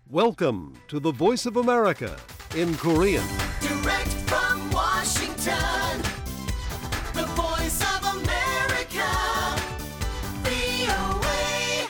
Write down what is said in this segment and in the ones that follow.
Welcome to the Voice of America in Korean. Direct from Washington, the Voice of America, VOA.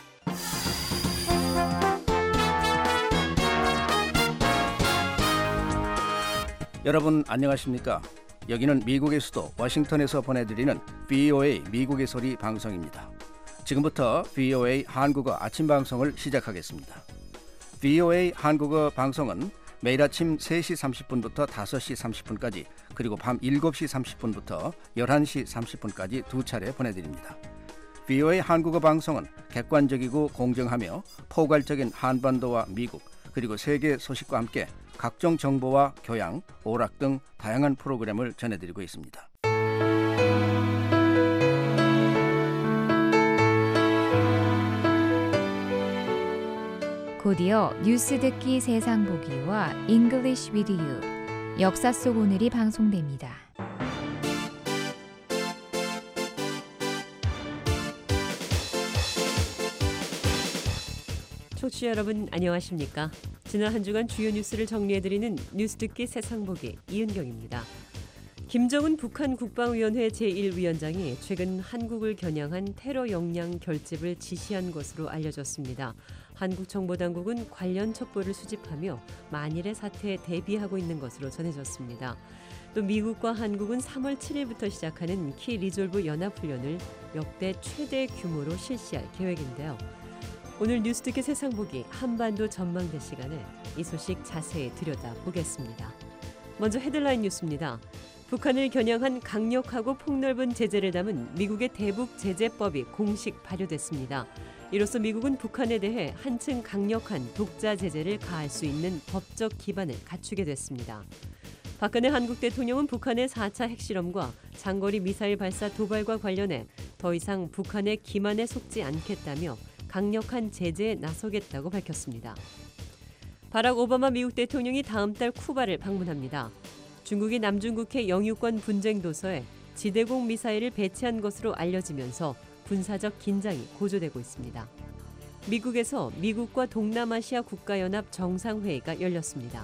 여러분 안녕하십니까? 여기는 미국의 수도 워싱턴에서 보내드리는 VOA 미국의 소리 방송입니다. 지금부터 VOA 한국어 아침 방송을 시작하겠습니다. VOA 한국어 방송은 매일 아침 3시 30분부터 5시 30분까지 그리고 밤 7시 30분부터 11시 30분까지 두 차례 보내드립니다. VOA 한국어 방송은 객관적이고 공정하며 포괄적인 한반도와 미국 그리고 세계 소식과 함께 각종 정보와 교양, 오락 등 다양한 프로그램을 전해드리고 있습니다. 곧이어 뉴스 듣기 세상 보기와 English with you, 역사 속 오늘이 방송됩니다. 청취자 여러분 안녕하십니까? 지난 한 주간 주요 뉴스를 정리해드리는 뉴스 듣기 세상 보기 이은경입니다. 김정은 북한 국방위원회 제1위원장이 최근 한국을 겨냥한 테러 역량 결집을 지시한 것으로 알려졌습니다. 한국 정보당국은 관련 첩보를 수집하며 만일의 사태에 대비하고 있는 것으로 전해졌습니다. 또 미국과 한국은 3월 7일부터 시작하는 키 리졸브 연합훈련을 역대 최대 규모로 실시할 계획인데요. 오늘 뉴스 듣기 세상 보기 한반도 전망대 시간에 이 소식 자세히 들여다보겠습니다. 먼저 헤드라인 뉴스입니다. 북한을 겨냥한 강력하고 폭넓은 제재를 담은 미국의 대북 제재법이 공식 발효됐습니다. 이로써 미국은 북한에 대해 한층 강력한 독자 제재를 가할 수 있는 법적 기반을 갖추게 됐습니다. 박근혜 한국 대통령은 북한의 4차 핵실험과 장거리 미사일 발사 도발과 관련해 더 이상 북한의 기만에 속지 않겠다며 강력한 제재에 나서겠다고 밝혔습니다. 바락 오바마 미국 대통령이 다음 달 쿠바를 방문합니다. 중국이 남중국해 영유권 분쟁 도서에 지대공 미사일을 배치한 것으로 알려지면서 군사적 긴장이 고조되고 있습니다. 미국에서 미국과 동남아시아 국가연합 정상회의가 열렸습니다.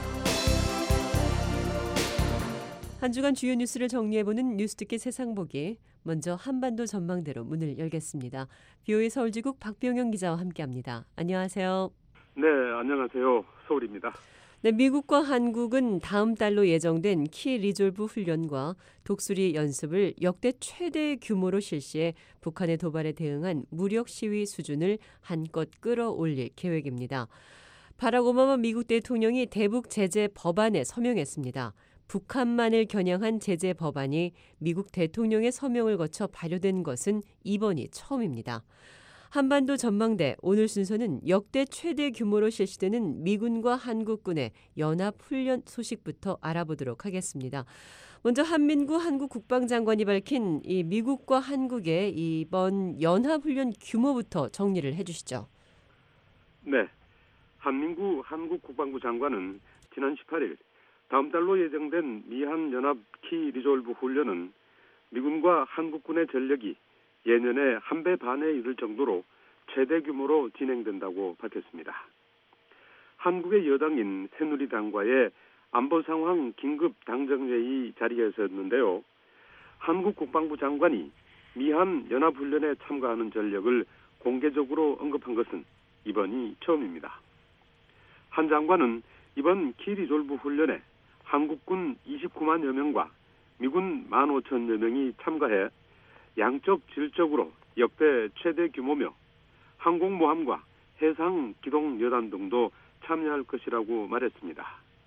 한 주간 주요 뉴스를 정리해보는 뉴스 듣기 세상 보기. 먼저 한반도 전망대로 문을 열겠습니다. VOA 서울지국 박병영 기자와 함께합니다. 안녕하세요. 네, 안녕하세요. 서울입니다. 네, 미국과 한국은 다음 달로 예정된 키 리졸브 훈련과 독수리 연습을 역대 최대 규모로 실시해 북한의 도발에 대응한 무력 시위 수준을 한껏 끌어올릴 계획입니다. 바락 오바마 미국 대통령이 대북 제재 법안에 서명했습니다. 북한만을 겨냥한 제재 법안이 미국 대통령의 서명을 거쳐 발효된 것은 이번이 처음입니다. 한반도 전망대 오늘 순서는 역대 최대 규모로 실시되는 미군과 한국군의 연합훈련 소식부터 알아보도록 하겠습니다. 먼저 한민구 한국 국방장관이 밝힌 이 미국과 한국의 이번 연합훈련 규모부터 정리를 해주시죠. 네, 한민구 한국 국방부 장관은 지난 18일 다음 달로 예정된 미한 연합 키 리졸브 훈련은 미군과 한국군의 전력이 예년의 1배 반에 이를 정도로 최대 규모로 진행된다고 밝혔습니다. 한국의 여당인 새누리당과의 안보 상황 긴급 당정회의 자리에서였는데요. 한국 국방부 장관이 미한 연합훈련에 참가하는 전력을 공개적으로 언급한 것은 이번이 처음입니다. 한 장관은 이번 키 리졸브 훈련에 한국군 29만여 명과 미군 15,000여 명이 참가해 양적 질적으로 역대 최대 규모며 항공모함과 해상기동여단 등도 참여할 것이라고 말했습니다.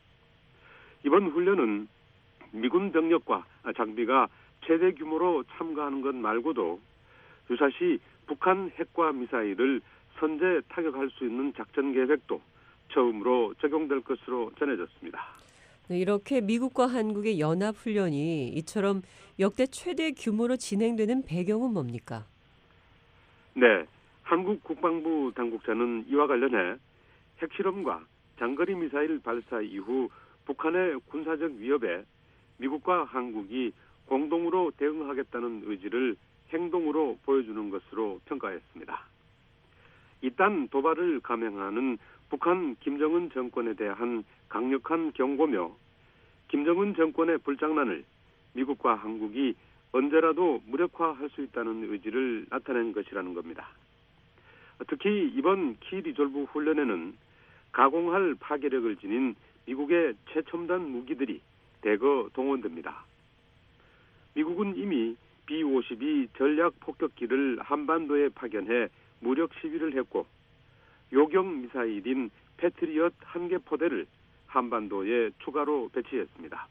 이번 훈련은 미군 병력과 장비가 최대 규모로 참가하는 것 말고도 유사시 북한 핵과 미사일을 선제 타격할 수 있는 작전 계획도 처음으로 적용될 것으로 전해졌습니다. 이렇게 미국과 한국의 연합훈련이 이처럼 역대 최대 규모로 진행되는 배경은 뭡니까? 네, 한국 국방부 당국자는 이와 관련해 핵실험과 장거리 미사일 발사 이후 북한의 군사적 위협에 미국과 한국이 공동으로 대응하겠다는 의지를 행동으로 보여주는 것으로 평가했습니다. 이딴 도발을 감행하는 북한 김정은 정권에 대한 강력한 경고며 김정은 정권의 불장난을 미국과 한국이 언제라도 무력화할 수 있다는 의지를 나타낸 것이라는 겁니다. 특히 이번 키 리졸브 훈련에는 가공할 파괴력을 지닌 미국의 최첨단 무기들이 대거 동원됩니다. 미국은 이미 B-52 전략 폭격기를 한반도에 파견해 무력 시위를 했고 요격 미사일인 패트리엇 1개 포대를 한반도에 추가로 배치했습니다.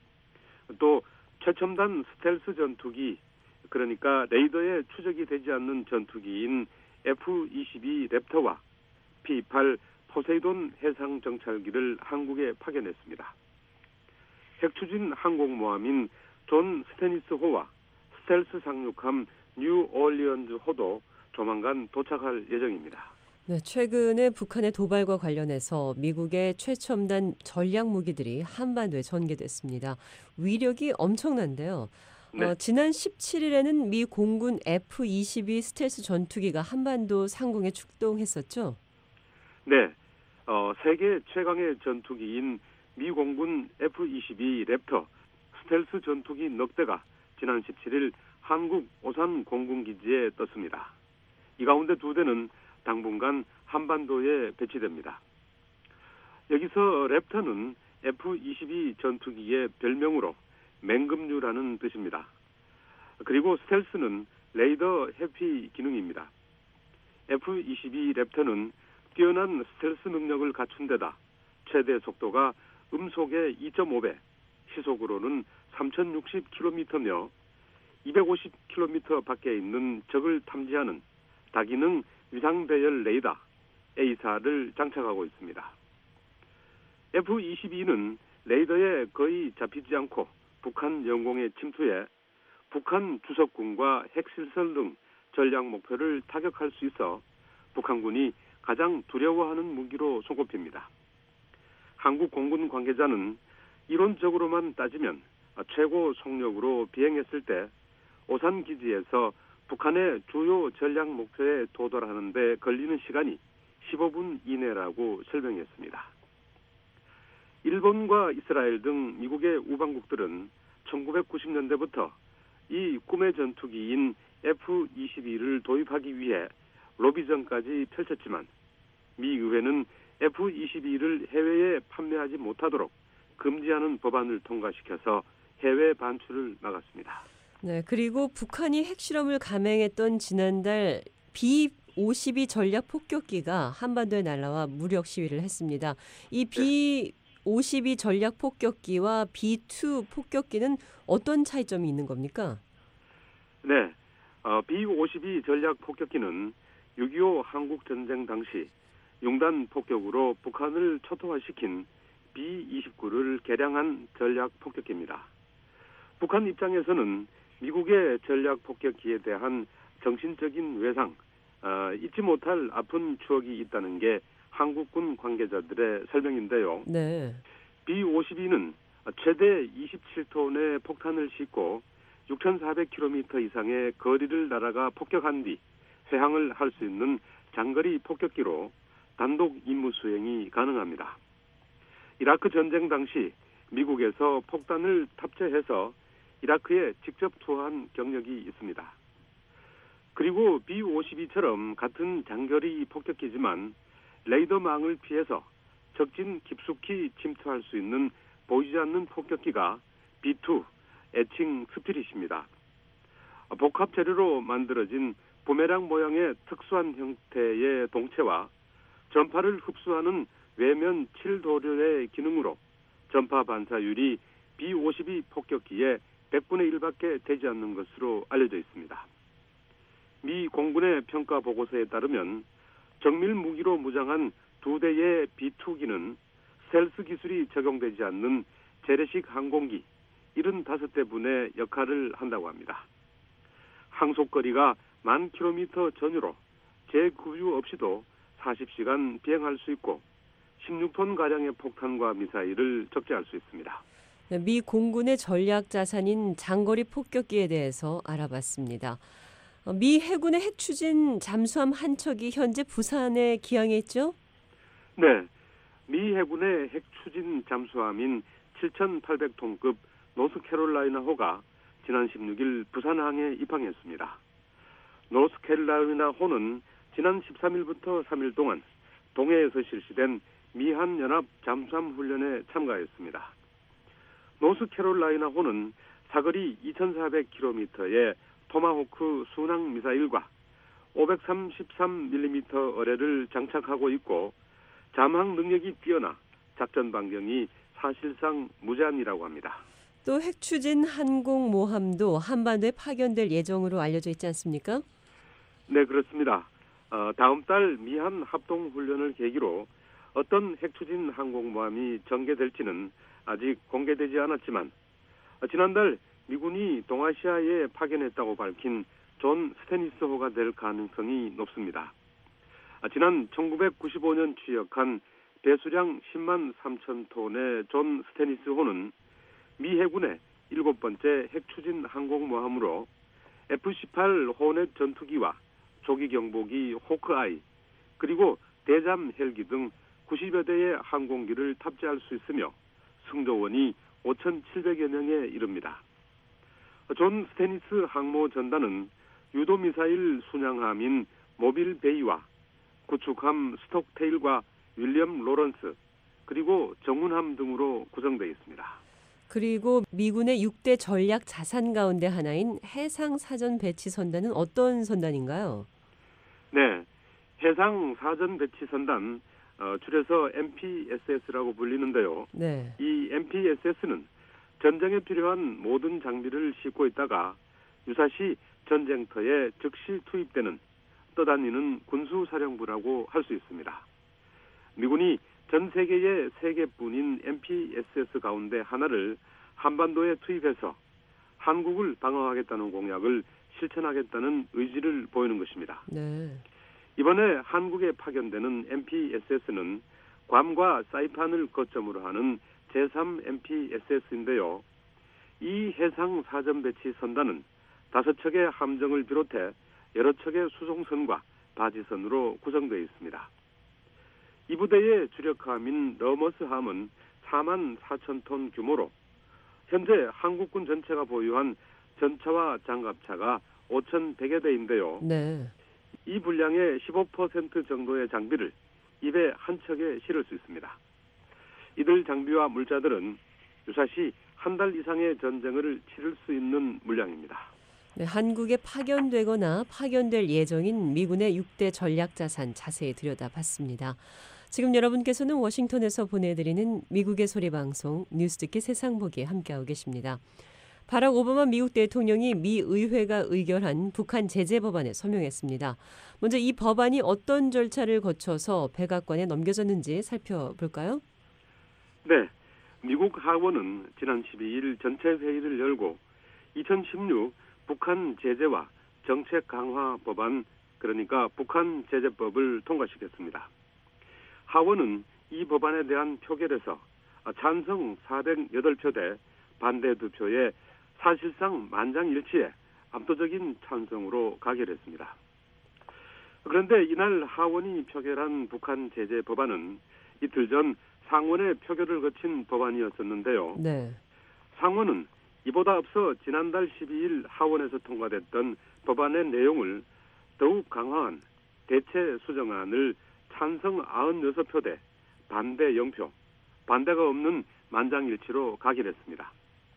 또 최첨단 스텔스 전투기, 그러니까 레이더에 추적이 되지 않는 전투기인 F-22 랩터와 P-8 포세이돈 해상 정찰기를 한국에 파견했습니다. 핵추진 항공모함인 존 스테니스호와 스텔스 상륙함 뉴 올리언즈호도 조만간 도착할 예정입니다. 네, 최근에 북한의 도발과 관련해서 미국의 최첨단 전략 무기들이 한반도에 전개됐습니다. 위력이 엄청난데요. 네. 지난 17일에는 미 공군 F-22 스텔스 전투기가 한반도 상공에 출동했었죠. 네, 세계 최강의 전투기인 미 공군 F-22 랩터 스텔스 전투기 넉 대가 지난 17일 한국 오산 공군기지에 떴습니다. 이 가운데 2대는 당분간 한반도에 배치됩니다. 여기서 랩터는 F-22 전투기의 별명으로 맹금류라는 뜻입니다. 그리고 스텔스는 레이더 회피 기능입니다. F-22 랩터는 뛰어난 스텔스 능력을 갖춘 데다 최대 속도가 음속의 2.5배, 시속으로는 3060km며 250km 밖에 있는 적을 탐지하는 다기능 위상배열 레이더 A사를 장착하고 있습니다. F-22는 레이더에 거의 잡히지 않고 북한 영공에 침투해 북한 주석군과 핵실설 등 전략 목표를 타격할 수 있어 북한군이 가장 두려워하는 무기로 손꼽힙니다. 한국 공군 관계자는 이론적으로만 따지면 최고 속력으로 비행했을 때 오산 기지에서 북한의 주요 전략 목표에 도달하는 데 걸리는 시간이 15분 이내라고 설명했습니다. 일본과 이스라엘 등 미국의 우방국들은 1990년대부터 이 꿈의 전투기인 F-22를 도입하기 위해 로비전까지 펼쳤지만 미 의회는 F-22를 해외에 판매하지 못하도록 금지하는 법안을 통과시켜서 해외 반출을 막았습니다. 네, 그리고 북한이 핵실험을 감행했던 지난달 B-52 전략 폭격기가 한반도에 날아와 무력 시위를 했습니다. 이 B-52 전략 폭격기와 B-2 폭격기는 어떤 차이점이 있는 겁니까? 네, B-52 전략 폭격기는 6.25 한국 전쟁 당시 융단 폭격으로 북한을 초토화시킨 B-29를 개량한 전략 폭격기입니다. 북한 입장에서는 미국의 전략 폭격기에 대한 정신적인 외상, 잊지 못할 아픈 추억이 있다는 게 한국군 관계자들의 설명인데요. 네. B-52는 최대 27톤의 폭탄을 싣고 6,400km 이상의 거리를 날아가 폭격한 뒤 회항을 할 수 있는 장거리 폭격기로 단독 임무 수행이 가능합니다. 이라크 전쟁 당시 미국에서 폭탄을 탑재해서 이라크에 직접 투하한 경력이 있습니다. 그리고 B-52처럼 같은 장거리 폭격기지만 레이더망을 피해서 적진 깊숙이 침투할 수 있는 보이지 않는 폭격기가 B-2 애칭 스피릿입니다. 복합 재료로 만들어진 부메랑 모양의 특수한 형태의 동체와 전파를 흡수하는 외면 7도료의 기능으로 전파 반사율이 B-52 폭격기의 100분의 1밖에 되지 않는 것으로 알려져 있습니다. 미 공군의 평가 보고서에 따르면 정밀 무기로 무장한 2대의 B-2기는 스텔스 기술이 적용되지 않는 재래식 항공기 75대분의 역할을 한다고 합니다. 항속거리가 10,000km 전후로 재구유 없이도 40시간 비행할 수 있고 16톤가량의 폭탄과 미사일을 적재할 수 있습니다. 미 공군의 전략 자산인 장거리 폭격기에 대해서 알아봤습니다. 미 해군의 핵추진 잠수함 한 척이 현재 부산에 기항해 있죠? 네, 미 해군의 핵 추진 잠수함인 7,800톤급 노스캐롤라이나호가 지난 16일 부산항에 입항했습니다. 노스캐롤라이나호는 지난 13일부터 3일 동안 동해에서 실시된 미한연합 잠수함 훈련에 참가했습니다. 노스캐롤라이나호는 사거리 2,400km의 토마호크 순항 미사일과 533mm 어뢰를 장착하고 있고 잠항 능력이 뛰어나 작전 반경이 사실상 무제한이라고 합니다. 또 핵추진 항공모함도 한반도에 파견될 예정으로 알려져 있지 않습니까? 네, 그렇습니다. 다음 달 미한 합동훈련을 계기로 어떤 핵추진 항공모함이 전개될지는 아직 공개되지 않았지만 지난달 미군이 동아시아에 파견했다고 밝힌 존 스테니스호가 될 가능성이 높습니다. 지난 1995년 취역한 배수량 10만 3천 톤의 존 스테니스호는 미 해군의 7번째 핵추진 항공모함으로 F-18 호넷 전투기와 조기 경보기 호크아이 그리고 대잠 헬기 등 90여 대의 항공기를 탑재할 수 있으며 승조원이 5,700여 명에 이릅니다. 존 스테니스 항모 전단은 유도미사일 순양함인 모빌 베이와 구축함 스톡테일과 윌리엄 로런스 그리고 정훈함 등으로 구성되어 있습니다. 그리고 미군의 6대 전략 자산 가운데 하나인 해상 사전 배치 선단은 어떤 선단인가요? 네, 해상 사전 배치 선단 줄여서 MPSS라고 불리는데요. 네. 이 MPSS는 전쟁에 필요한 모든 장비를 싣고 있다가 유사시 전쟁터에 즉시 투입되는 떠다니는 군수사령부라고 할 수 있습니다. 미군이 전 세계의 3개뿐인 MPSS 가운데 하나를 한반도에 투입해서 한국을 방어하겠다는 공약을 실천하겠다는 의지를 보이는 것입니다. 네. 이번에 한국에 파견되는 MPSS는 괌과 사이판을 거점으로 하는 제3 MPSS인데요. 이 해상 사전 배치 선단은 5척의 함정을 비롯해 여러 척의 수송선과 바지선으로 구성되어 있습니다. 이 부대의 주력함인 러머스함은 4만 4천 톤 규모로 현재 한국군 전체가 보유한 전차와 장갑차가 5,100여 대인데요. 네. 이 분량의 15% 정도의 장비를 입에 한 척에 실을 수 있습니다. 이들 장비와 물자들은 유사시 한 달 이상의 전쟁을 치를 수 있는 물량입니다. 네, 한국에 파견되거나 파견될 예정인 미군의 6대 전략자산 자세히 들여다봤습니다. 지금 여러분께서는 워싱턴에서 보내드리는 미국의 소리방송 뉴스 듣기 세상보기에 함께하고 계십니다. 바락 오바마 미국 대통령이 미 의회가 의결한 북한 제재 법안에 서명했습니다. 먼저 이 법안이 어떤 절차를 거쳐서 백악관에 넘겨졌는지 살펴볼까요? 네, 미국 하원은 지난 12일 전체 회의를 열고 2016 북한 제재와 정책 강화 법안, 그러니까 북한 제재법을 통과시켰습니다. 하원은 이 법안에 대한 표결에서 찬성 408표 대 반대 2표에 사실상 만장일치의 압도적인 찬성으로 가결했습니다. 그런데 이날 하원이 표결한 북한 제재 법안은 이틀 전 상원의 표결을 거친 법안이었었는데요. 네. 상원은 이보다 앞서 지난달 12일 하원에서 통과됐던 법안의 내용을 더욱 강화한 대체 수정안을 찬성 96표 대 반대 0표, 반대가 없는 만장일치로 가결했습니다.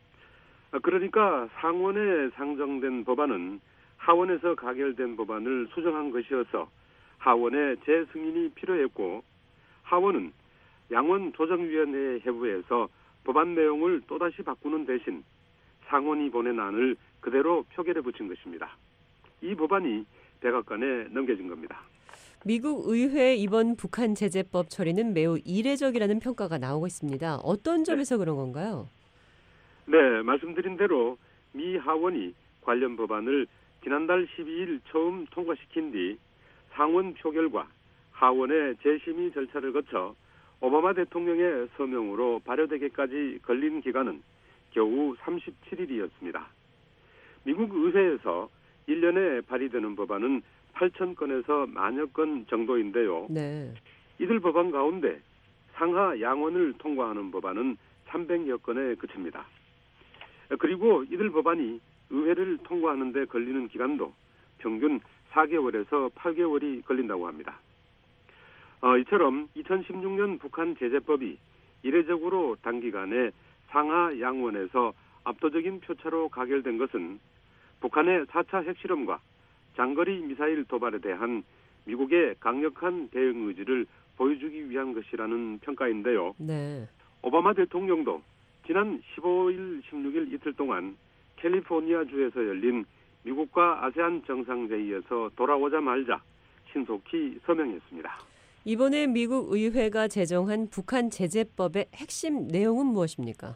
그러니까 상원에 상정된 법안은 하원에서 가결된 법안을 수정한 것이어서 하원의 재승인이 필요했고 하원은 양원 조정위원회 회부에서 법안 내용을 또다시 바꾸는 대신 상원이 보낸 안을 그대로 표결에 붙인 것입니다. 이 법안이 백악관에 넘겨진 겁니다. 미국 의회 이번 북한 제재법 처리는 매우 이례적이라는 평가가 나오고 있습니다. 어떤 점에서 그런 건가요? 네, 말씀드린 대로 미 하원이 관련 법안을 지난달 12일 처음 통과시킨 뒤 상원 표결과 하원의 재심의 절차를 거쳐 오바마 대통령의 서명으로 발효되기까지 걸린 기간은 겨우 37일이었습니다. 미국 의회에서 1년에 발의되는 법안은 8천 건에서 만여 건 정도인데요. 네. 이들 법안 가운데 상하 양원을 통과하는 법안은 300여 건에 그칩니다. 그리고 이들 법안이 의회를 통과하는 데 걸리는 기간도 평균 4개월에서 8개월이 걸린다고 합니다. 이처럼 2016년 북한 제재법이 이례적으로 단기간에 상하 양원에서 압도적인 표차로 가결된 것은 북한의 4차 핵실험과 장거리 미사일 도발에 대한 미국의 강력한 대응 의지를 보여주기 위한 것이라는 평가인데요. 네. 오바마 대통령도 지난 15일, 16일 이틀 동안 캘리포니아주에서 열린 미국과 아세안 정상회의에서 돌아오자마자 신속히 서명했습니다. 이번에 미국 의회가 제정한 북한 제재법의 핵심 내용은 무엇입니까?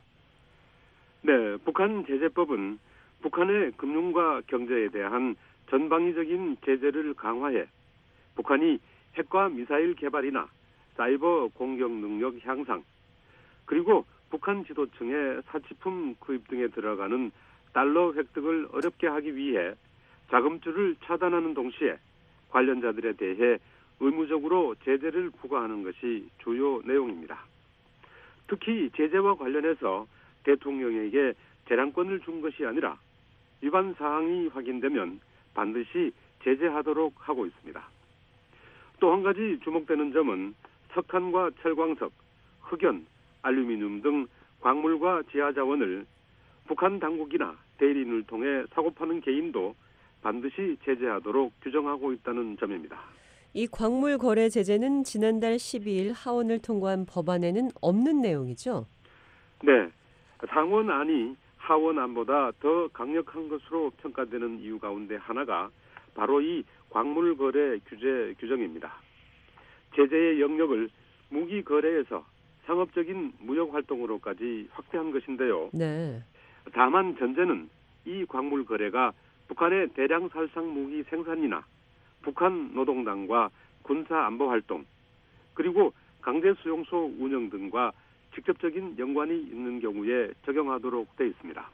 네, 북한 제재법은 북한의 금융과 경제에 대한 전방위적인 제재를 강화해 북한이 핵과 미사일 개발이나 사이버 공격 능력 향상, 그리고 북한 지도층의 사치품 구입 등에 들어가는 달러 획득을 어렵게 하기 위해 자금줄을 차단하는 동시에 관련자들에 대해 의무적으로 제재를 부과하는 것이 주요 내용입니다. 특히 제재와 관련해서 대통령에게 재량권을 준 것이 아니라 위반 사항이 확인되면 반드시 제재하도록 하고 있습니다. 또 한 가지 주목되는 점은 석탄과 철광석, 흑연, 알루미늄 등 광물과 지하자원을 북한 당국이나 대리인을 통해 사고 파는 개인도 반드시 제재하도록 규정하고 있다는 점입니다. 이 광물 거래 제재는 지난달 12일 하원을 통과한 법안에는 없는 내용이죠? 네, 상원안이 하원안보다 더 강력한 것으로 평가되는 이유 가운데 하나가 바로 이 광물 거래 규정입니다. 제재의 영역을 무기 거래에서 상업적인 무역 활동으로까지 확대한 것인데요. 네. 다만 전제는 이 광물 거래가 북한의 대량 살상 무기 생산이나 북한 노동당과 군사 안보 활동, 그리고 강제 수용소 운영 등과 직접적인 연관이 있는 경우에 적용하도록 되어 있습니다.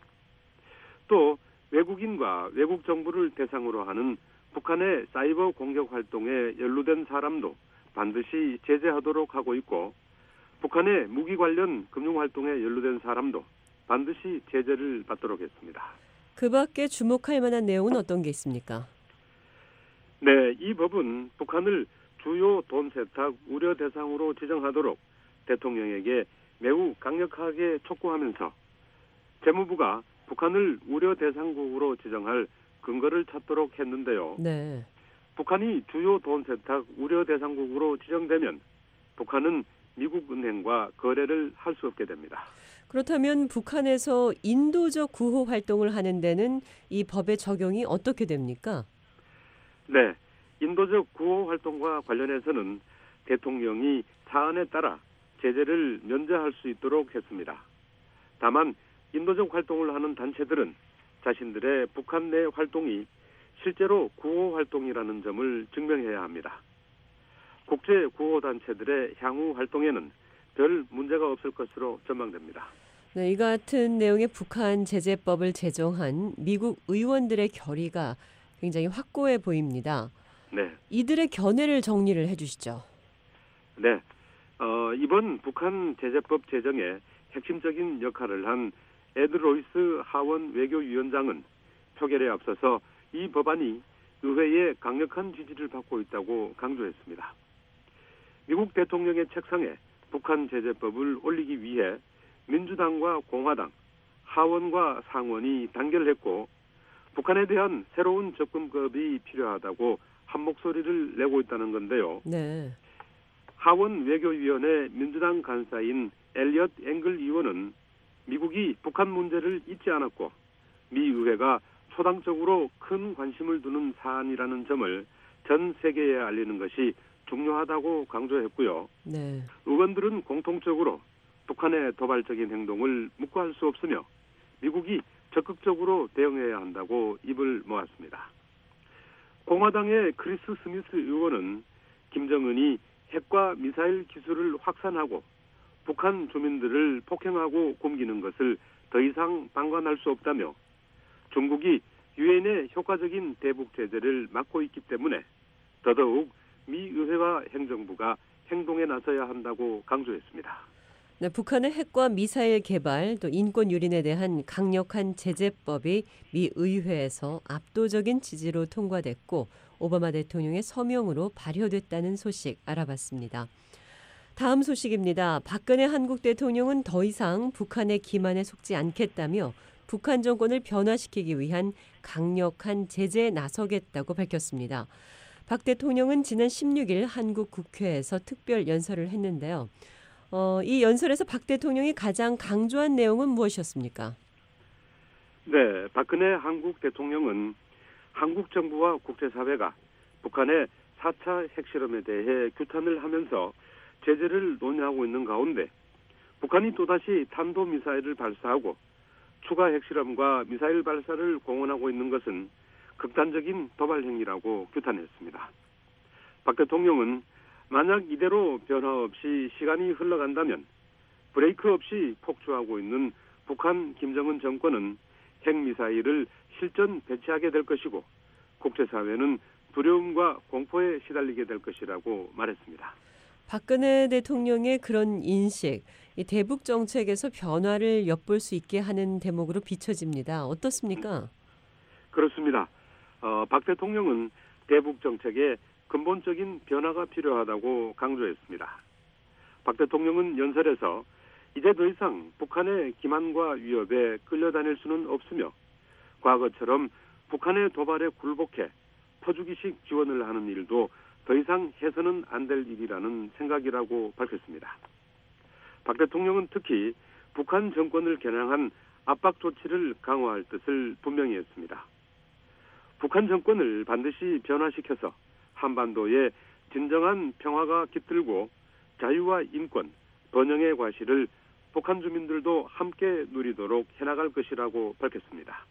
또 외국인과 외국 정부를 대상으로 하는 북한의 사이버 공격 활동에 연루된 사람도 반드시 제재하도록 하고 있고, 북한의 무기 관련 금융 활동에 연루된 사람도 반드시 제재를 받도록 했습니다. 그 밖에 주목할 만한 내용은 어떤 게 있습니까? 네, 이 법은 북한을 주요 돈 세탁 우려 대상으로 지정하도록 대통령에게 매우 강력하게 촉구하면서 재무부가 북한을 우려 대상국으로 지정할 근거를 찾도록 했는데요. 네. 북한이 주요 돈 세탁 우려 대상국으로 지정되면 북한은 미국 은행과 거래를 할 수 없게 됩니다. 그렇다면 북한에서 인도적 구호 활동을 하는 데는 이 법의 적용이 어떻게 됩니까? 네, 인도적 구호 활동과 관련해서는 대통령이 사안에 따라 제재를 면제할 수 있도록 했습니다. 다만 인도적 활동을 하는 단체들은 자신들의 북한 내 활동이 실제로 구호 활동이라는 점을 증명해야 합니다. 국제 구호 단체들의 향후 활동에는 별 문제가 없을 것으로 전망됩니다. 네, 이 같은 내용의 북한 제재법을 제정한 미국 의원들의 결의가 굉장히 확고해 보입니다. 네, 이들의 견해를 정리를 해주시죠. 네. 이번 북한 제재법 제정에 핵심적인 역할을 한 에드 로이스 하원 외교위원장은 표결에 앞서서 이 법안이 의회의 강력한 지지를 받고 있다고 강조했습니다. 미국 대통령의 책상에 북한 제재법을 올리기 위해 민주당과 공화당, 하원과 상원이 단결했고 북한에 대한 새로운 접근법이 필요하다고 한 목소리를 내고 있다는 건데요. 네. 하원 외교위원회 민주당 간사인 엘리엇 앵글 의원은 미국이 북한 문제를 잊지 않았고 미 의회가 초당적으로 큰 관심을 두는 사안이라는 점을 전 세계에 알리는 것이 중요하다고 강조했고요. 네. 의원들은 공통적으로 북한의 도발적인 행동을 묵과할 수 없으며 미국이 적극적으로 대응해야 한다고 입을 모았습니다. 공화당의 크리스 스미스 의원은 김정은이 핵과 미사일 기술을 확산하고 북한 주민들을 폭행하고 굶기는 것을 더 이상 방관할 수 없다며 중국이 유엔의 효과적인 대북 제재를 막고 있기 때문에 더더욱 미 의회와 행정부가 행동에 나서야 한다고 강조했습니다. 네, 북한의 핵과 미사일 개발 또 인권 유린에 대한 강력한 제재법이 미 의회에서 압도적인 지지로 통과됐고 오바마 대통령의 서명으로 발효됐다는 소식 알아봤습니다. 다음 소식입니다. 박근혜 한국 대통령은 더 이상 북한의 기만에 속지 않겠다며 북한 정권을 변화시키기 위한 강력한 제재에 나서겠다고 밝혔습니다. 박 대통령은 지난 16일 한국 국회에서 특별 연설을 했는데요. 이 연설에서 박 대통령이 가장 강조한 내용은 무엇이었습니까? 네, 박근혜 한국 대통령은 한국 정부와 국제사회가 북한의 4차 핵실험에 대해 규탄을 하면서 제재를 논의하고 있는 가운데 북한이 또다시 탄도미사일을 발사하고 추가 핵실험과 미사일 발사를 공언하고 있는 것은 극단적인 도발 행위라고 규탄했습니다. 박 대통령은 만약 이대로 변화 없이 시간이 흘러간다면 브레이크 없이 폭주하고 있는 북한 김정은 정권은 핵미사일을 실전 배치하게 될 것이고 국제사회는 두려움과 공포에 시달리게 될 것이라고 말했습니다. 박근혜 대통령의 그런 인식, 이 대북 정책에서 변화를 엿볼 수 있게 하는 대목으로 비춰집니다. 어떻습니까? 그렇습니다. 박 대통령은 대북 정책에 근본적인 변화가 필요하다고 강조했습니다. 박 대통령은 연설에서 이제 더 이상 북한의 기만과 위협에 끌려다닐 수는 없으며 과거처럼 북한의 도발에 굴복해 퍼주기식 지원을 하는 일도 더 이상 해서는 안 될 일이라는 생각이라고 밝혔습니다. 박 대통령은 특히 북한 정권을 겨냥한 압박 조치를 강화할 뜻을 분명히 했습니다. 북한 정권을 반드시 변화시켜서 한반도에 진정한 평화가 깃들고 자유와 인권, 번영의 과실을 북한 주민들도 함께 누리도록 해나갈 것이라고 밝혔습니다.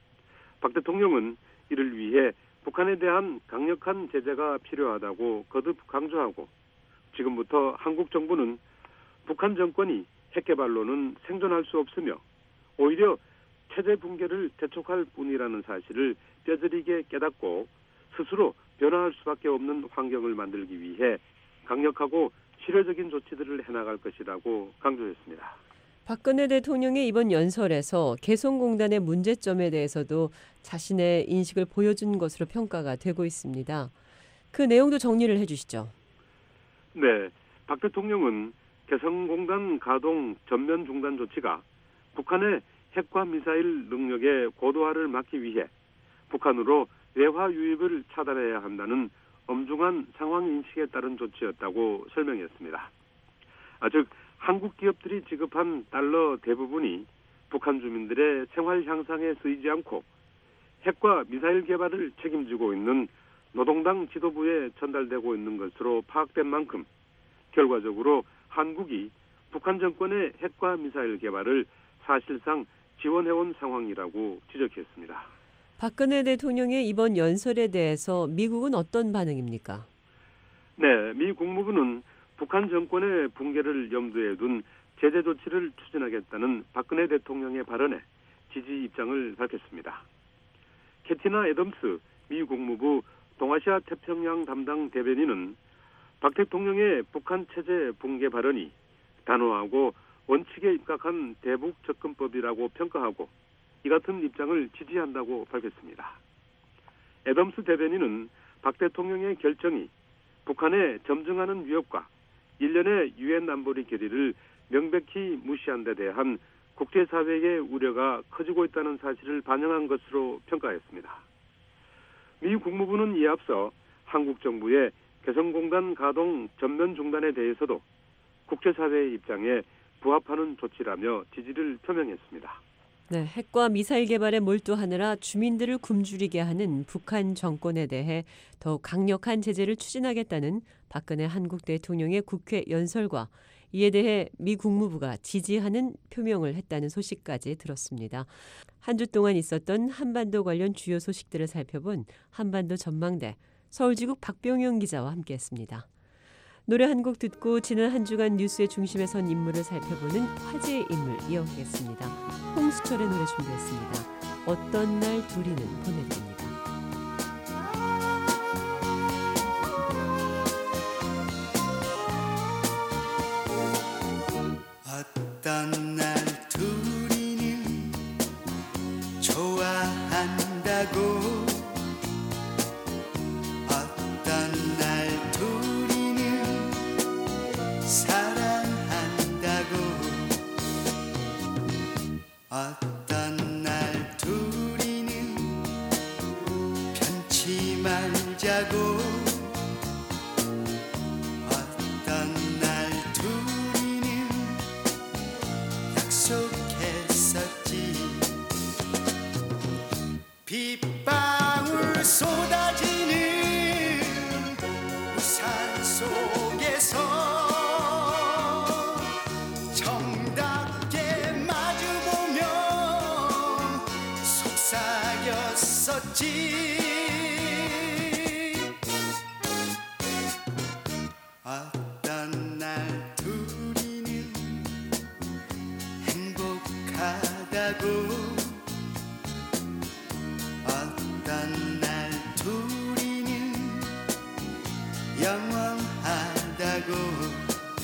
박 대통령은 이를 위해 북한에 대한 강력한 제재가 필요하다고 거듭 강조하고 지금부터 한국 정부는 북한 정권이 핵 개발로는 생존할 수 없으며 오히려 체제 붕괴를 재촉할 뿐이라는 사실을 뼈저리게 깨닫고 스스로 변화할 수밖에 없는 환경을 만들기 위해 강력하고 실효적인 조치들을 해나갈 것이라고 강조했습니다. 박근혜 대통령의 이번 연설에서 개성공단의 문제점에 대해서도 자신의 인식을 보여준 것으로 평가가 되고 있습니다. 그 내용도 정리를 해주시죠. 네, 박 대통령은 개성공단 가동 전면 중단 조치가 북한의 핵과 미사일 능력의 고도화를 막기 위해 북한으로 외화 유입을 차단해야 한다는 엄중한 상황 인식에 따른 조치였다고 설명했습니다. 즉 한국 기업들이 지급한 달러 대부분이 북한 주민들의 생활 향상에 쓰이지 않고 핵과 미사일 개발을 책임지고 있는 노동당 지도부에 전달되고 있는 것으로 파악된 만큼 결과적으로 한국이 북한 정권의 핵과 미사일 개발을 사실상 지원해온 상황이라고 지적했습니다. 박근혜 대통령의 이번 연설에 대해서 미국은 어떤 반응입니까? 네, 미 국무부는 북한 정권의 붕괴를 염두에 둔 제재 조치를 추진하겠다는 박근혜 대통령의 발언에 지지 입장을 밝혔습니다. 캐티나 애덤스 미 국무부 동아시아 태평양 담당 대변인은 박 대통령의 북한 체제 붕괴 발언이 단호하고 원칙에 입각한 대북 접근법이라고 평가하고 이 같은 입장을 지지한다고 밝혔습니다. 애덤스 대변인은 박 대통령의 결정이 북한에 점증하는 위협과 일련의 유엔 안보리 결의를 명백히 무시한 데 대한 국제사회의 우려가 커지고 있다는 사실을 반영한 것으로 평가했습니다. 미 국무부는 이에 앞서 한국 정부의 개성공단 가동 전면 중단에 대해서도 국제사회의 입장에 부합하는 조치라며 지지를 표명했습니다. 네, 핵과 미사일 개발에 몰두하느라 주민들을 굶주리게 하는 북한 정권에 대해 더욱 강력한 제재를 추진하겠다는 박근혜 한국 대통령의 국회 연설과 이에 대해 미 국무부가 지지하는 표명을 했다는 소식까지 들었습니다. 한 주 동안 있었던 한반도 관련 주요 소식들을 살펴본 한반도 전망대 서울지국 박병영 기자와 함께했습니다. 노래 한 곡 듣고 지난 한 주간 뉴스의 중심에 선 인물을 살펴보는 화제의 인물 이어가겠습니다. 홍수철의 노래 준비했습니다. 어떤 날 둘이는 보내드립니다. 어떤 날 둘이는 영원하다고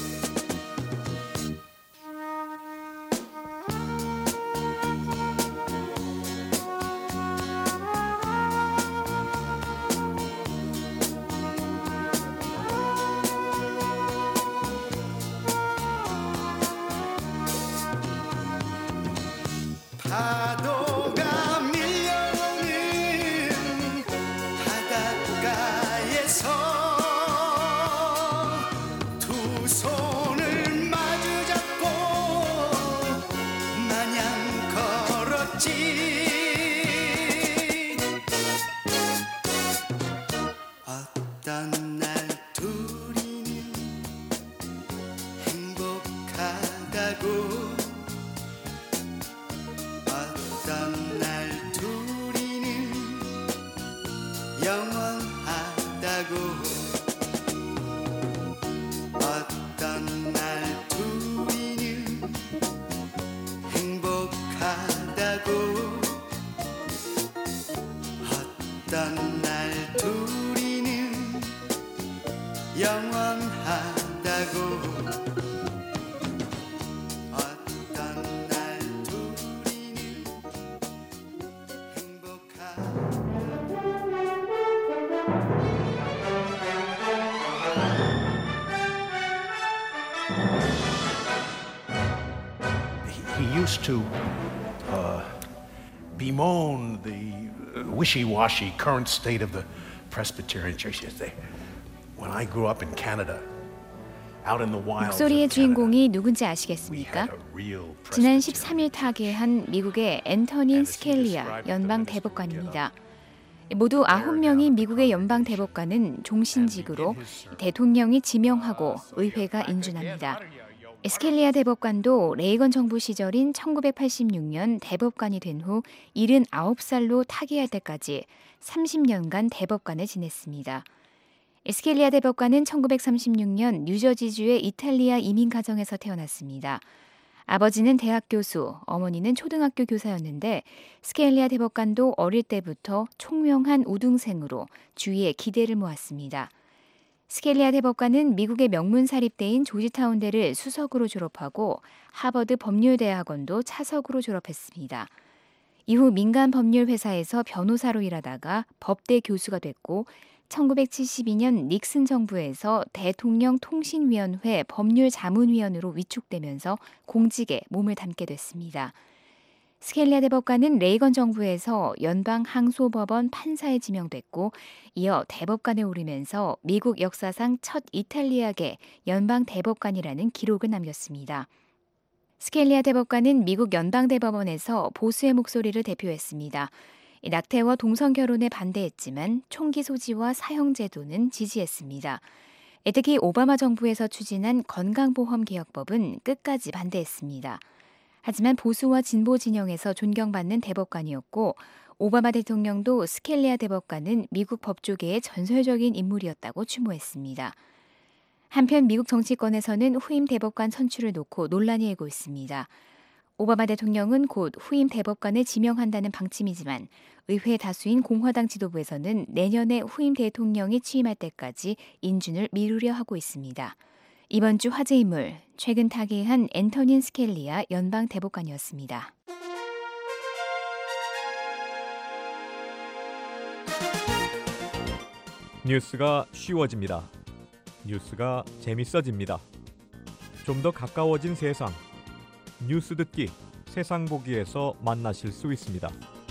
파도가 밀려오는 바닷가에서 두 손을 마주 잡고 마냥 걸었지. 어떤 날 둘이는 행복하다고 어떤 날 둘이는 영원하다고 어떤 날 둘이는 행복하다고 어떤 날 둘이는 영원하다고 어떤 날 둘이는 He used to bemoan the wishy-washy current state of the Presbyterian Church. When I grew up in Canada, out in the wilds 목소리의 of Canada, 주인공이 누군지 we 아시겠습니까? had a real 지난 Presbyterian 13일 타계한 미국의 앤토닌 스켈리아 연방 대법관입니다. 모두 9명의 미국의 연방 대법관은 종신직으로 대통령이 지명하고 의회가 인준합니다. 스켈리아 대법관도 레이건 정부 시절인 1986년 대법관이 된 후 79살로 타계할 때까지 30년간 대법관을 지냈습니다. 스켈리아 대법관은 1936년 뉴저지주의 이탈리아 이민 가정에서 태어났습니다. 아버지는 대학 교수, 어머니는 초등학교 교사였는데 스켈리아 대법관도 어릴 때부터 총명한 우등생으로 주위에 기대를 모았습니다. 스켈리아 대법관은 미국의 명문 사립대인 조지타운대를 수석으로 졸업하고 하버드 법률대학원도 차석으로 졸업했습니다. 이후 민간 법률 회사에서 변호사로 일하다가 법대 교수가 됐고 1972년 닉슨 정부에서 대통령 통신위원회 법률자문위원으로 위촉되면서 공직에 몸을 담게 됐습니다. 스켈리아 대법관은 레이건 정부에서 연방 항소법원 판사에 지명됐고 이어 대법관에 오르면서 미국 역사상 첫 이탈리아계 연방 대법관이라는 기록을 남겼습니다. 스켈리아 대법관은 미국 연방대법원에서 보수의 목소리를 대표했습니다. 낙태와 동성 결혼에 반대했지만 총기 소지와 사형 제도는 지지했습니다. 특히 오바마 정부에서 추진한 건강보험 개혁법은 끝까지 반대했습니다. 하지만 보수와 진보 진영에서 존경받는 대법관이었고 오바마 대통령도 스켈리아 대법관은 미국 법조계의 전설적인 인물이었다고 추모했습니다. 한편 미국 정치권에서는 후임 대법관 선출을 놓고 논란이 일고 있습니다. 오바마 대통령은 곧 후임 대법관을 지명한다는 방침이지만 의회 다수인 공화당 지도부에서는 내년에 후임 대통령이 취임할 때까지 인준을 미루려 하고 있습니다. 이번 주 화제 인물, 최근 타계한 앤토닌 스켈리아 연방 대법관이었습니다. 뉴스가 쉬워집니다. 뉴스가 재밌어집니다. 좀 더 가까워진 세상. 뉴스 듣기, 세상 보기에서 만나실 수 있습니다.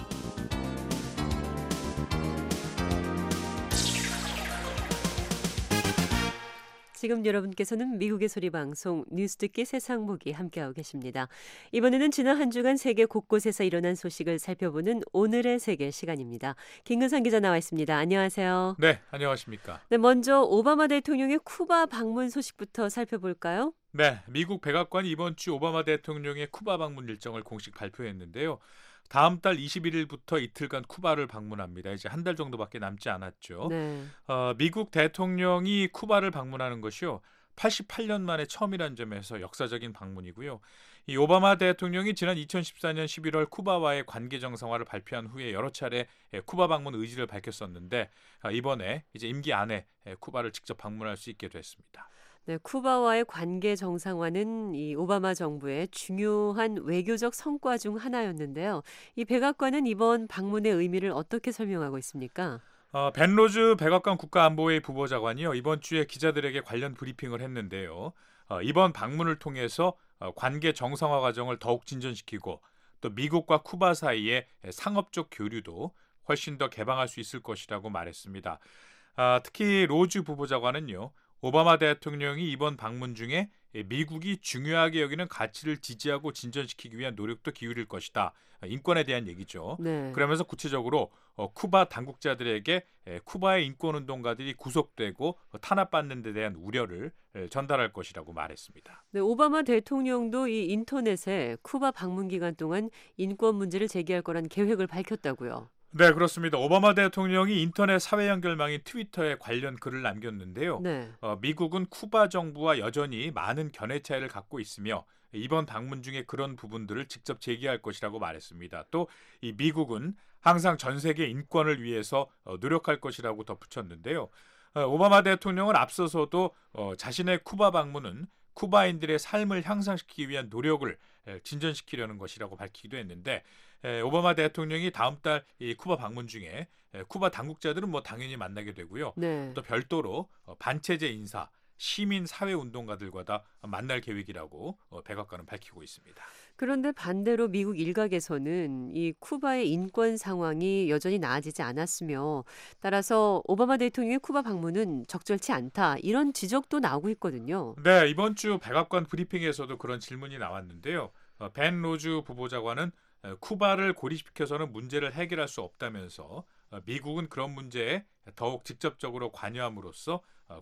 지금 여러분께서는 미국의 소리 방송 뉴스 듣기 세상 보기 함께하고 계십니다. 이번에는 지난 한 주간 세계 곳곳에서 일어난 소식을 살펴보는 오늘의 세계 시간입니다. 김근상 기자 나와 있습니다. 안녕하세요. 네, 안녕하십니까. 네, 먼저 오바마 대통령의 쿠바 방문 소식부터 살펴볼까요? 네, 미국 백악관이 이번 주 오바마 대통령의 쿠바 방문 일정을 공식 발표했는데요. 다음 달 21일부터 이틀간 쿠바를 방문합니다. 이제 한 달 정도밖에 남지 않았죠. 네. 미국 대통령이 쿠바를 방문하는 것이요. 88년 만에 처음이라는 점에서 역사적인 방문이고요. 이 오바마 대통령이 지난 2014년 11월 쿠바와의 관계 정상화를 발표한 후에 여러 차례 쿠바 방문 의지를 밝혔었는데 이번에 이제 임기 안에 쿠바를 직접 방문할 수 있게 됐습니다. 네, 쿠바와의 관계 정상화는 이 오바마 정부의 중요한 외교적 성과 중 하나였는데요. 이 백악관은 이번 방문의 의미를 어떻게 설명하고 있습니까? 벤 로즈 백악관 국가안보회 부보좌관이요, 이번 주에 기자들에게 관련 브리핑을 했는데요. 이번 방문을 통해서 관계 정상화 과정을 더욱 진전시키고 또 미국과 쿠바 사이의 상업적 교류도 훨씬 더 개방할 수 있을 것이라고 말했습니다. 특히 로즈 부보좌관은요, 오바마 대통령이 이번 방문 중에 미국이 중요하게 여기는 가치를 지지하고 진전시키기 위한 노력도 기울일 것이다. 인권에 대한 얘기죠. 네. 그러면서 구체적으로 쿠바 당국자들에게 쿠바의 인권운동가들이 구속되고 탄압받는 데 대한 우려를 전달할 것이라고 말했습니다. 네, 오바마 대통령도 이 인터넷에 쿠바 방문 기간 동안 인권 문제를 제기할 거란 계획을 밝혔다고요. 네, 그렇습니다. 오바마 대통령이 인터넷 사회 연결망인 트위터에 관련 글을 남겼는데요. 네. 미국은 쿠바 정부와 여전히 많은 견해 차이를 갖고 있으며 이번 방문 중에 그런 부분들을 직접 제기할 것이라고 말했습니다. 또 이 미국은 항상 전 세계 인권을 위해서 노력할 것이라고 덧붙였는데요. 오바마 대통령은 앞서서도 자신의 쿠바 방문은 쿠바인들의 삶을 향상시키기 위한 노력을 진전시키려는 것이라고 밝히기도 했는데 오바마 대통령이 다음 달 이 쿠바 방문 중에 쿠바 당국자들은 뭐 당연히 만나게 되고요. 네. 또 별도로 반체제 인사, 시민 사회 운동가들과 다 만날 계획이라고 백악관은 밝히고 있습니다. 그런데 반대로 미국 일각에서는 이 쿠바의 인권 상황이 여전히 나아지지 않았으며 따라서 오바마 대통령의 쿠바 방문은 적절치 않다, 이런 지적도 나오고 있거든요. 네, 이번 주 백악관 브리핑에서도 그런 질문이 나왔는데요. 벤 로즈 부보좌관은 쿠바를 고립시켜서는 문제를 해결할 수 없다면서 미국은 그런 문제에 더욱 직접적으로 관여함으로써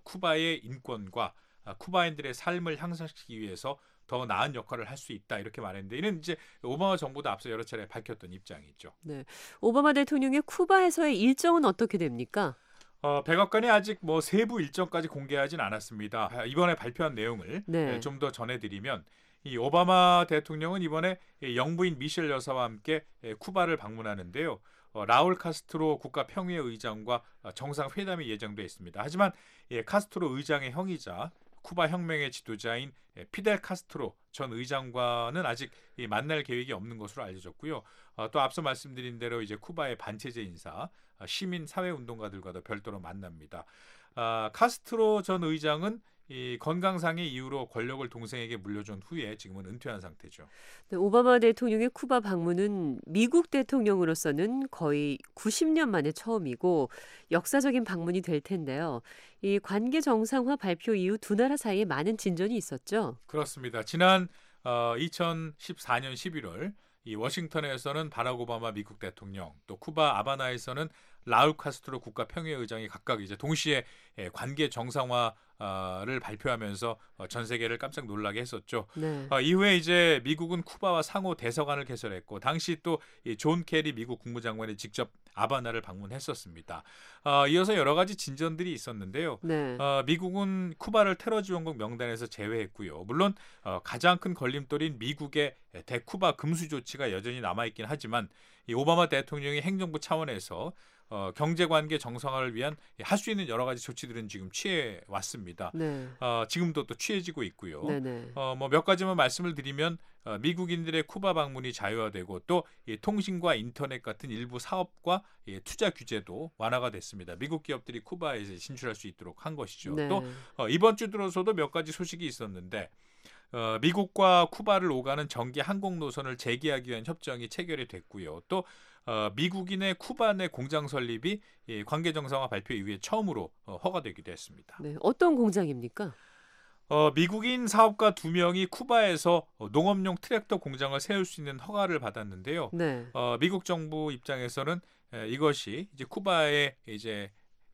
쿠바의 인권과 쿠바인들의 삶을 향상시키기 위해서 더 나은 역할을 할 수 있다, 이렇게 말했는데 이는 이제 오바마 정부도 앞서 여러 차례 밝혔던 입장이죠. 네, 오바마 대통령의 쿠바에서의 일정은 어떻게 됩니까? 백악관이 아직 뭐 세부 일정까지 공개하진 않았습니다. 이번에 발표한 내용을 네. 좀 더 전해드리면 이 오바마 대통령은 이번에 영부인 미셸 여사와 함께 쿠바를 방문하는데요. 라울 카스트로 국가평의회 의장과 정상회담이 예정돼 있습니다. 하지만 카스트로 의장의 형이자 쿠바 혁명의 지도자인 피델 카스트로 전 의장과는 아직 만날 계획이 없는 것으로 알려졌고요. 또 앞서 말씀드린 대로 이제 쿠바의 반체제 인사, 시민 사회 운동가들과도 별도로 만납니다. 카스트로 전 의장은 이 건강상의 이유로 권력을 동생에게 물려준 후에 지금은 은퇴한 상태죠. 네, 오바마 대통령의 쿠바 방문은 미국 대통령으로서는 거의 90년 만에 처음이고 역사적인 방문이 될 텐데요. 이 관계 정상화 발표 이후 두 나라 사이에 많은 진전이 있었죠. 그렇습니다. 지난 2014년 11월 이 워싱턴에서는 바락 오바마 미국 대통령, 또 쿠바 아바나에서는 라울 카스트로 국가평의회 의장이 각각 이제 동시에 관계 정상화를 발표하면서 전 세계를 깜짝 놀라게 했었죠. 네. 이후에 이제 미국은 쿠바와 상호 대서관을 개설했고 당시 또 존 케리 미국 국무장관이 직접 아바나를 방문했었습니다. 이어서 여러 가지 진전들이 있었는데요. 네. 미국은 쿠바를 테러 지원국 명단에서 제외했고요. 물론 가장 큰 걸림돌인 미국의 대쿠바 금수 조치가 여전히 남아있긴 하지만 이 오바마 대통령이 행정부 차원에서 경제관계 정상화를 위한 할 수 있는 여러 가지 조치들은 지금 취해 왔습니다. 네. 지금도 또 취해지고 있고요. 네네. 뭐 몇 가지만 말씀을 드리면 미국인들의 쿠바 방문이 자유화되고 또 통신과 인터넷 같은 일부 사업과 투자 규제도 완화가 됐습니다. 미국 기업들이 쿠바에 진출할 수 있도록 한 것이죠. 네. 또 이번 주 들어서도 몇 가지 소식이 있었는데 미국과 쿠바를 오가는 정기 항공 노선을 재개하기 위한 협정이 체결이 됐고요. 또 미국인의 쿠바 내 공장 설립이 관계 정상화 발표 이후에 처음으로 허가되기도 했습니다. 네, 어떤 공장입니까? 미국인 사업가 2명이 쿠바에서 농업용 트랙터 공장을 세울 수 있는 허가를 받았는데요. 네. 미국 정부 입장에서는 이것이 이제 쿠바에 이제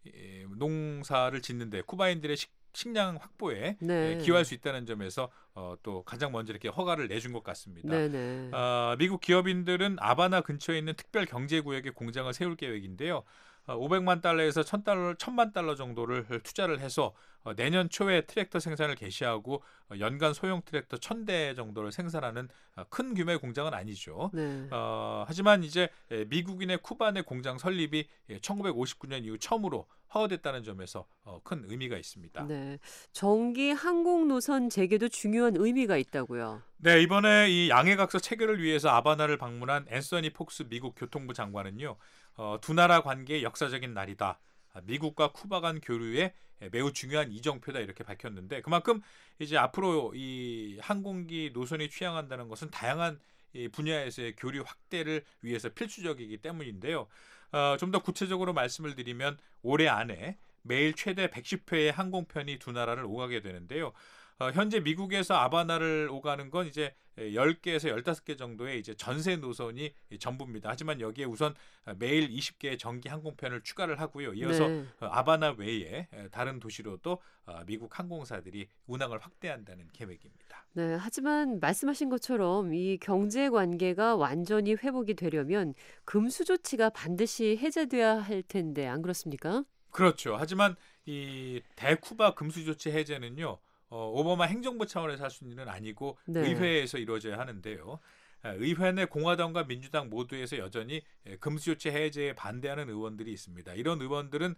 농사를 짓는데 쿠바인들의 식량 확보에 네. 기여할 수 있다는 점에서 또 가장 먼저 이렇게 허가를 내준 것 같습니다. 네네. 미국 기업인들은 아바나 근처에 있는 특별 경제구역에 공장을 세울 계획인데요. 500만 달러에서 1000만 달러 정도를 투자를 해서 내년 초에 트랙터 생산을 개시하고 연간 소형 트랙터 1000대 정도를 생산하는 큰 규모의 공장은 아니죠. 네. 하지만 이제 미국인의 쿠바 내 공장 설립이 1959년 이후 처음으로 허가됐다는 점에서 큰 의미가 있습니다. 네. 정기 항공 노선 재개도 중요한 의미가 있다고요. 네, 이번에 이 양해각서 체결을 위해서 아바나를 방문한 앤서니 폭스 미국 교통부 장관은요. 두 나라 관계의 역사적인 날이다. 미국과 쿠바 간 교류에 매우 중요한 이정표다 이렇게 밝혔는데 그만큼 이제 앞으로 이 항공기 노선이 취향한다는 것은 다양한 이 분야에서의 교류 확대를 위해서 필수적이기 때문인데요. 좀 더 구체적으로 말씀을 드리면 올해 안에 매일 최대 110회의 항공편이 두 나라를 오가게 되는데요. 현재 미국에서 아바나를 오가는 건 이제 10개에서 15개 정도의 이제 전세 노선이 전부입니다. 하지만 여기에 우선 매일 20개의 정기 항공편을 추가를 하고요. 이어서 네. 아바나 외에 다른 도시로도 미국 항공사들이 운항을 확대한다는 계획입니다. 네, 하지만 말씀하신 것처럼 이 경제 관계가 완전히 회복이 되려면 금수 조치가 반드시 해제돼야 할 텐데 안 그렇습니까? 그렇죠. 하지만 이 대쿠바 금수 조치 해제는요. 오바마 행정부 차원에서 할 수 있는 일은 아니고 네. 의회에서 이루어져야 하는데요. 의회 내 공화당과 민주당 모두에서 여전히 금수 조치 해제에 반대하는 의원들이 있습니다. 이런 의원들은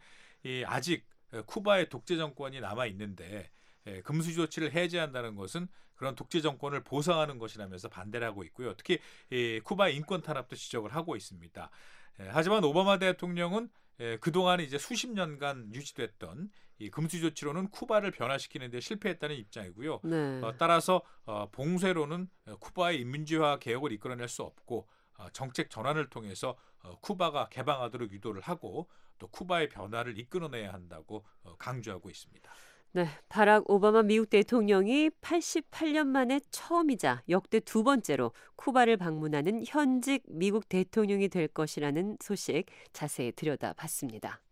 아직 쿠바의 독재 정권이 남아 있는데 금수 조치를 해제한다는 것은 그런 독재 정권을 보상하는 것이라면서 반대를 하고 있고요. 특히 쿠바의 인권 탄압도 지적을 하고 있습니다. 하지만 오바마 대통령은 그동안 이제 수십 년간 유지됐던 이 금수 조치로는 쿠바를 변화시키는 데 실패했다는 입장이고요. 네. 따라서 봉쇄로는 쿠바의 민주화 개혁을 이끌어낼 수 없고 정책 전환을 통해서 쿠바가 개방하도록 유도를 하고 또 쿠바의 변화를 이끌어내야 한다고 강조하고 있습니다. 네, 바락 오바마 미국 대통령이 88년 만에 처음이자 역대 두 번째로 쿠바를 방문하는 현직 미국 대통령이 될 것이라는 소식 자세히 들여다봤습니다.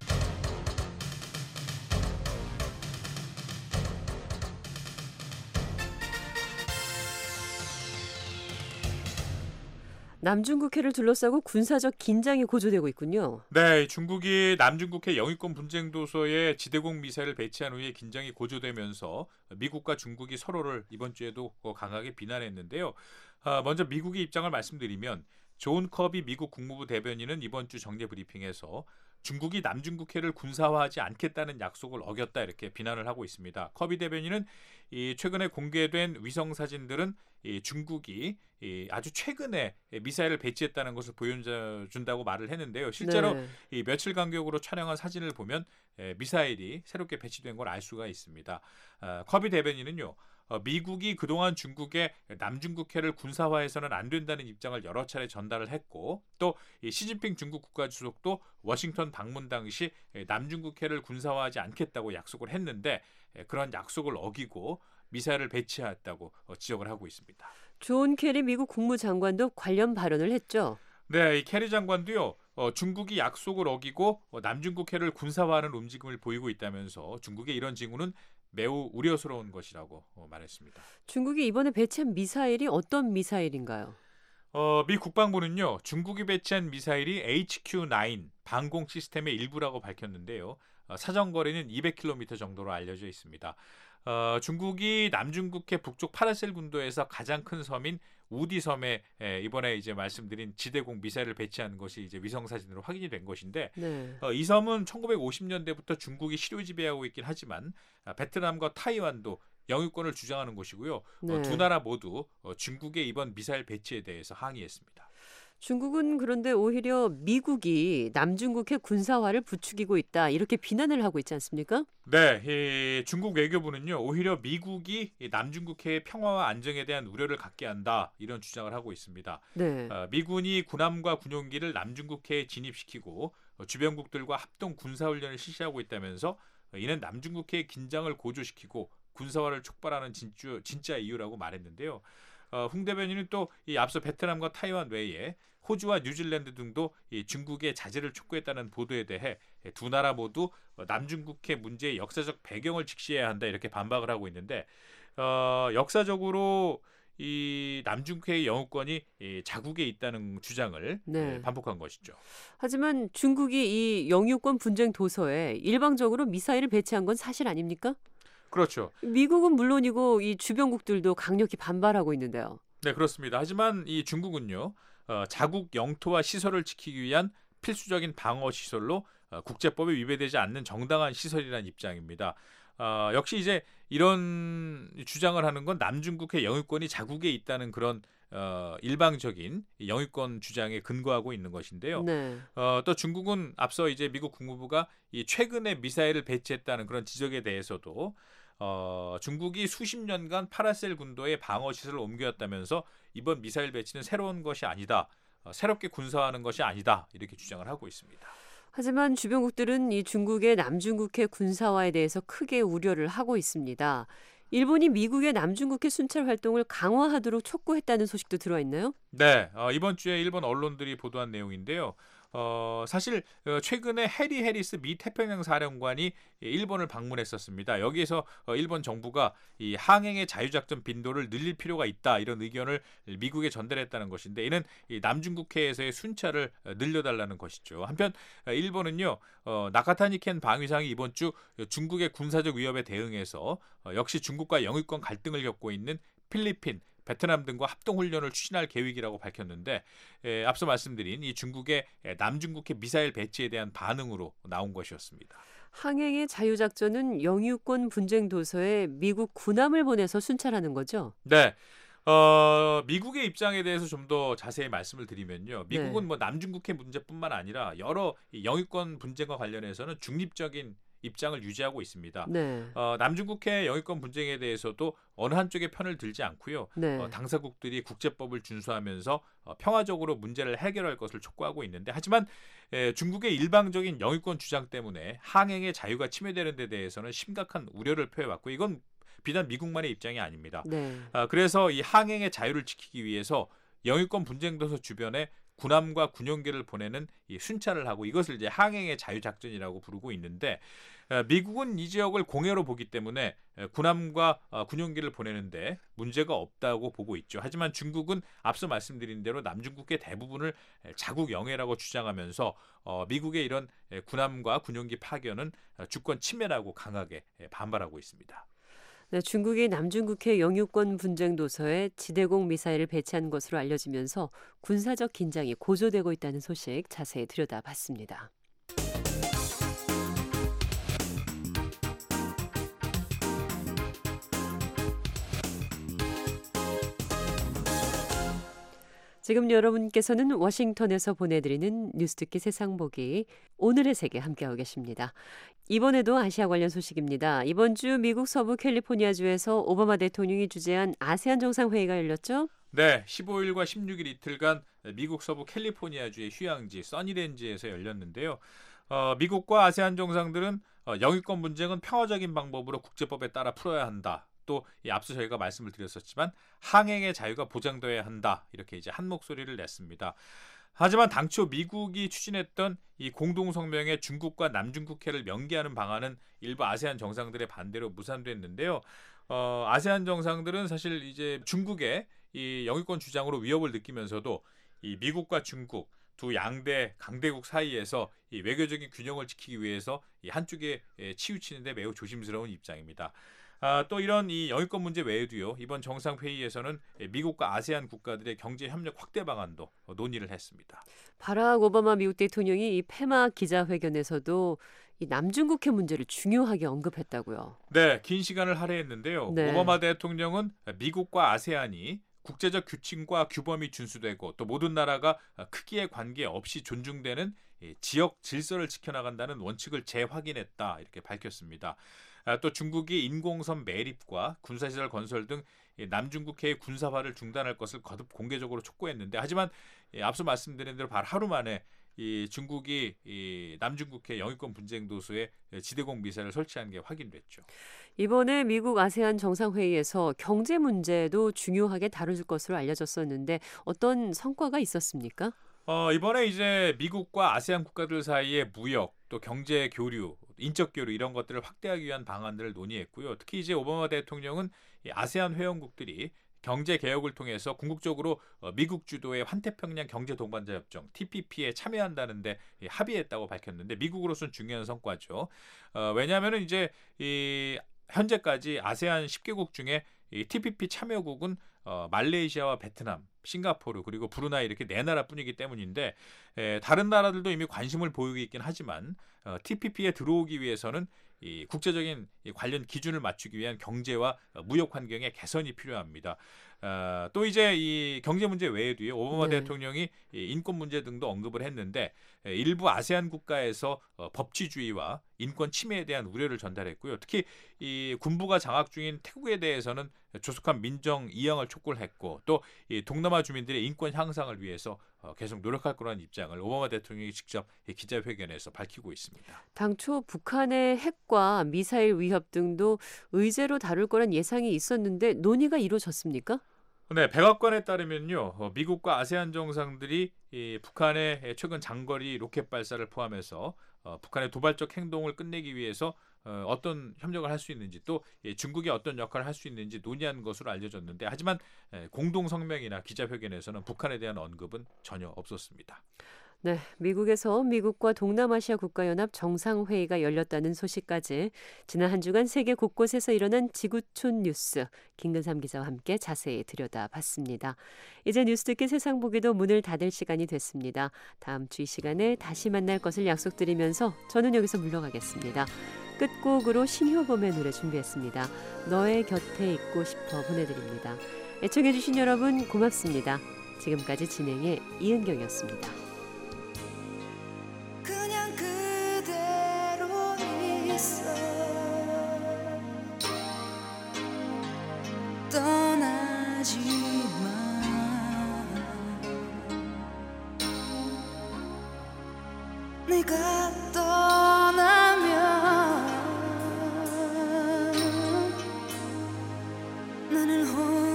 남중국해를 둘러싸고 군사적 긴장이 고조되고 있군요. 네, 중국이 남중국해 영유권 분쟁 도서에 지대공 미사일을 배치한 후에 긴장이 고조되면서 미국과 중국이 서로를 이번 주에도 강하게 비난했는데요. 먼저 미국의 입장을 말씀드리면 존 커비 미국 국무부 대변인은 이번 주 정례 브리핑에서 중국이 남중국해를 군사화하지 않겠다는 약속을 어겼다 이렇게 비난을 하고 있습니다. 커비 대변인은 최근에 공개된 위성 사진들은 중국이 아주 최근에 미사일을 배치했다는 것을 보여준다고 말을 했는데요. 실제로 네. 며칠 간격으로 촬영한 사진을 보면 미사일이 새롭게 배치된 걸 알 수가 있습니다. 커비 대변인은요. 미국이 그동안 중국의 남중국해를 군사화해서는 안 된다는 입장을 여러 차례 전달을 했고 또 시진핑 중국 국가주석도 워싱턴 방문 당시 남중국해를 군사화하지 않겠다고 약속을 했는데 그런 약속을 어기고 미사일을 배치했다고 지적을 하고 있습니다. 존 케리 미국 국무장관도 관련 발언을 했죠. 네, 이 캐리 장관도요. 중국이 약속을 어기고 남중국해를 군사화하는 움직임을 보이고 있다면서 중국의 이런 징후는 매우 우려스러운 것이라고 말했습니다. 중국이 이번에 배치한 미사일이 어떤 미사일인가요? 미 국방부는요. 중국이 배치한 미사일이 HQ-9 방공 시스템의 일부라고 밝혔는데요. 사정거리는 200km 정도로 알려져 있습니다. 중국이 남중국해 북쪽 파라셀 군도에서 가장 큰 섬인 우디 섬에 이번에 이제 말씀드린 지대공 미사일을 배치한 것이 이제 위성 사진으로 확인이 된 것인데 네. 이 섬은 1950년대부터 중국이 시료 지배하고 있긴 하지만 베트남과 타이완도 영유권을 주장하는 곳이고요. 네. 두 나라 모두 중국의 이번 미사일 배치에 대해서 항의했습니다. 중국은 그런데 오히려 미국이 남중국해 군사화를 부추기고 있다 이렇게 비난을 하고 있지 않습니까? 네, 중국 외교부는요. 오히려 미국이 남중국해의 평화와 안정에 대한 우려를 갖게 한다 이런 주장을 하고 있습니다. 네. 미군이 군함과 군용기를 남중국해에 진입시키고 주변국들과 합동 군사훈련을 실시하고 있다면서 이는 남중국해의 긴장을 고조시키고 군사화를 촉발하는 진짜 이유라고 말했는데요. 홍 대변인은 또 이 앞서 베트남과 타이완 외에 호주와 뉴질랜드 등도 이 중국의 자제를 촉구했다는 보도에 대해 두 나라 모두 남중국해 문제의 역사적 배경을 직시해야 한다 이렇게 반박을 하고 있는데 역사적으로 이 남중국해의 영유권이 자국에 있다는 주장을 네. 반복한 것이죠. 하지만 중국이 이 영유권 분쟁 도서에 일방적으로 미사일을 배치한 건 사실 아닙니까? 그렇죠. 미국은 물론이고 이 주변국들도 강력히 반발하고 있는데요. 네, 그렇습니다. 하지만 이 중국은요, 자국 영토와 시설을 지키기 위한 필수적인 방어 시설로 국제법에 위배되지 않는 정당한 시설이라는 입장입니다. 역시 이제 이런 주장을 하는 건 남중국해 영유권이 자국에 있다는 그런 일방적인 영유권 주장에 근거하고 있는 것인데요. 네. 또 중국은 앞서 이제 미국 국무부가 이 최근에 미사일을 배치했다는 그런 지적에 대해서도 중국이 수십 년간 파라셀 군도의 방어 시설을 옮겨왔다면서 이번 미사일 배치는 새로운 것이 아니다. 새롭게 군사화하는 것이 아니다. 이렇게 주장을 하고 있습니다. 하지만 주변국들은 이 중국의 남중국해 군사화에 대해서 크게 우려를 하고 있습니다. 일본이 미국의 남중국해 순찰 활동을 강화하도록 촉구했다는 소식도 들어와 있나요? 네, 이번 주에 일본 언론들이 보도한 내용인데요. 사실 최근에 해리 해리스 미 태평양 사령관이 일본을 방문했었습니다. 여기에서 일본 정부가 이 항행의 자유작전 빈도를 늘릴 필요가 있다 이런 의견을 미국에 전달했다는 것인데 이는 이 남중국해에서의 순찰을 늘려달라는 것이죠. 한편 일본은요 나카타니 켄 방위상이 이번 주 중국의 군사적 위협에 대응해서 역시 중국과 영유권 갈등을 겪고 있는 필리핀, 베트남 등과 합동훈련을 추진할 계획이라고 밝혔는데 앞서 말씀드린 이 중국의 남중국해 미사일 배치에 대한 반응으로 나온 것이었습니다. 항행의 자유작전은 영유권 분쟁 도서에 미국 군함을 보내서 순찰하는 거죠? 네. 미국의 입장에 대해서 좀 더 자세히 말씀을 드리면요. 미국은 네. 뭐 남중국해 문제뿐만 아니라 여러 영유권 분쟁과 관련해서는 중립적인 입장을 유지하고 있습니다. 네. 남중국해 영유권 분쟁에 대해서도 어느 한쪽의 편을 들지 않고요. 네. 당사국들이 국제법을 준수하면서 평화적으로 문제를 해결할 것을 촉구하고 있는데 하지만 중국의 일방적인 영유권 주장 때문에 항행의 자유가 침해되는 데 대해서는 심각한 우려를 표해왔고 이건 비단 미국만의 입장이 아닙니다. 네. 그래서 이 항행의 자유를 지키기 위해서 영유권 분쟁 도서 주변에 군함과 군용기를 보내는 이 순찰을 하고 이것을 이제 항행의 자유작전이라고 부르고 있는데 미국은 이 지역을 공해로 보기 때문에 군함과 군용기를 보내는데 문제가 없다고 보고 있죠. 하지만 중국은 앞서 말씀드린 대로 남중국해 대부분을 자국 영해라고 주장하면서 미국의 이런 군함과 군용기 파견은 주권 침해라고 강하게 반발하고 있습니다. 네, 중국이 남중국해 영유권 분쟁 도서에 지대공 미사일을 배치한 것으로 알려지면서 군사적 긴장이 고조되고 있다는 소식 자세히 들여다봤습니다. 지금 여러분께서는 워싱턴에서 보내드리는 뉴스듣기 세상보기 오늘의 세계 함께하고 계십니다. 이번에도 아시아 관련 소식입니다. 이번 주 미국 서부 캘리포니아주에서 오바마 대통령이 주재한 아세안 정상회의가 열렸죠? 네, 15일과 16일 이틀간 미국 서부 캘리포니아주의 휴양지 써니랜지에서 열렸는데요. 미국과 아세안 정상들은 영유권 분쟁은 평화적인 방법으로 국제법에 따라 풀어야 한다. 또 앞서 저희가 말씀을 드렸었지만 항행의 자유가 보장되어야 한다. 이렇게 이제 한 목소리를 냈습니다. 하지만 당초 미국이 추진했던 이 공동 성명에 중국과 남중국해를 명기하는 방안은 일부 아세안 정상들의 반대로 무산됐는데요. 아세안 정상들은 사실 이제 중국의 이 영유권 주장으로 위협을 느끼면서도 이 미국과 중국 두 양대 강대국 사이에서 이 외교적인 균형을 지키기 위해서 이 한쪽에 치우치는데 매우 조심스러운 입장입니다. 또 이런 이 영유권 문제 외에도요. 이번 정상회의에서는 미국과 아세안 국가들의 경제 협력 확대 방안도 논의를 했습니다. 바락 오바마 미국 대통령이 이 페마 기자회견에서도 이 남중국해 문제를 중요하게 언급했다고요. 네, 긴 시간을 할애했는데요. 네. 오바마 대통령은 미국과 아세안이 국제적 규칙과 규범이 준수되고 또 모든 나라가 크기에 관계없이 존중되는 지역 질서를 지켜나간다는 원칙을 재확인했다 이렇게 밝혔습니다. 또 중국이 인공섬 매립과 군사시설 건설 등 남중국해의 군사화를 중단할 것을 거듭 공개적으로 촉구했는데 하지만 앞서 말씀드린 대로 바로 하루 만에 이 중국이 이 남중국해 영유권 분쟁 도서에 지대공 미사일을 설치한 게 확인됐죠. 이번에 미국 아세안 정상회의에서 경제 문제도 중요하게 다룰 것으로 알려졌었는데 어떤 성과가 있었습니까? 이번에 이제 미국과 아세안 국가들 사이의 무역, 또 경제 교류, 인적 교류 이런 것들을 확대하기 위한 방안들을 논의했고요. 특히 이제 오바마 대통령은 이 아세안 회원국들이 경제 개혁을 통해서 궁극적으로 미국 주도의 환태평양 경제 동반자 협정 TPP에 참여한다는데 합의했다고 밝혔는데 미국으로서는 중요한 성과죠. 왜냐하면은 이제 이 현재까지 아세안 10개국 중에 이 TPP 참여국은 말레이시아와 베트남, 싱가포르 그리고 브루나이 이렇게 4나라뿐이기 때문인데 다른 나라들도 이미 관심을 보이고 있긴 하지만 TPP에 들어오기 위해서는 이 국제적인 관련 기준을 맞추기 위한 경제와 무역 환경의 개선이 필요합니다. 또 이제 이 경제 문제 외에도요. 오바마 대통령이 인권 문제 등도 언급을 했는데 일부 아세안 국가에서 법치주의와 인권 침해에 대한 우려를 전달했고요. 특히 이 군부가 장악 중인 태국에 대해서는 조속한 민정 이양을 촉구를 했고 또 이 동남아 주민들의 인권 향상을 위해서 계속 노력할 거라는 입장을 오바마 대통령이 직접 기자회견에서 밝히고 있습니다. 당초 북한의 핵과 미사일 위협 등도 의제로 다룰 거란 예상이 있었는데 논의가 이루어졌습니까? 네, 백악관에 따르면요, 미국과 아세안 정상들이 이 북한의 최근 장거리 로켓 발사를 포함해서 북한의 도발적 행동을 끝내기 위해서 어떤 협력을 할 수 있는지 또 중국이 어떤 역할을 할 수 있는지 논의한 것으로 알려졌는데 하지만 공동 성명이나 기자회견에서는 북한에 대한 언급은 전혀 없었습니다. 네, 미국에서 미국과 동남아시아 국가연합 정상회의가 열렸다는 소식까지 지난 한 주간 세계 곳곳에서 일어난 지구촌 뉴스 김근삼 기자와 함께 자세히 들여다봤습니다. 이제 뉴스 듣기 세상 보기도 문을 닫을 시간이 됐습니다. 다음 주 이 시간에 다시 만날 것을 약속드리면서 저는 여기서 물러가겠습니다. 끝곡으로 신효범의 노래 준비했습니다. 너의 곁에 있고 싶어 보내드립니다. 애청해주신 여러분 고맙습니다. 지금까지 진행의 이은경이었습니다. 그냥 그대로 있어 떠나지 마 네가 떠나면 나는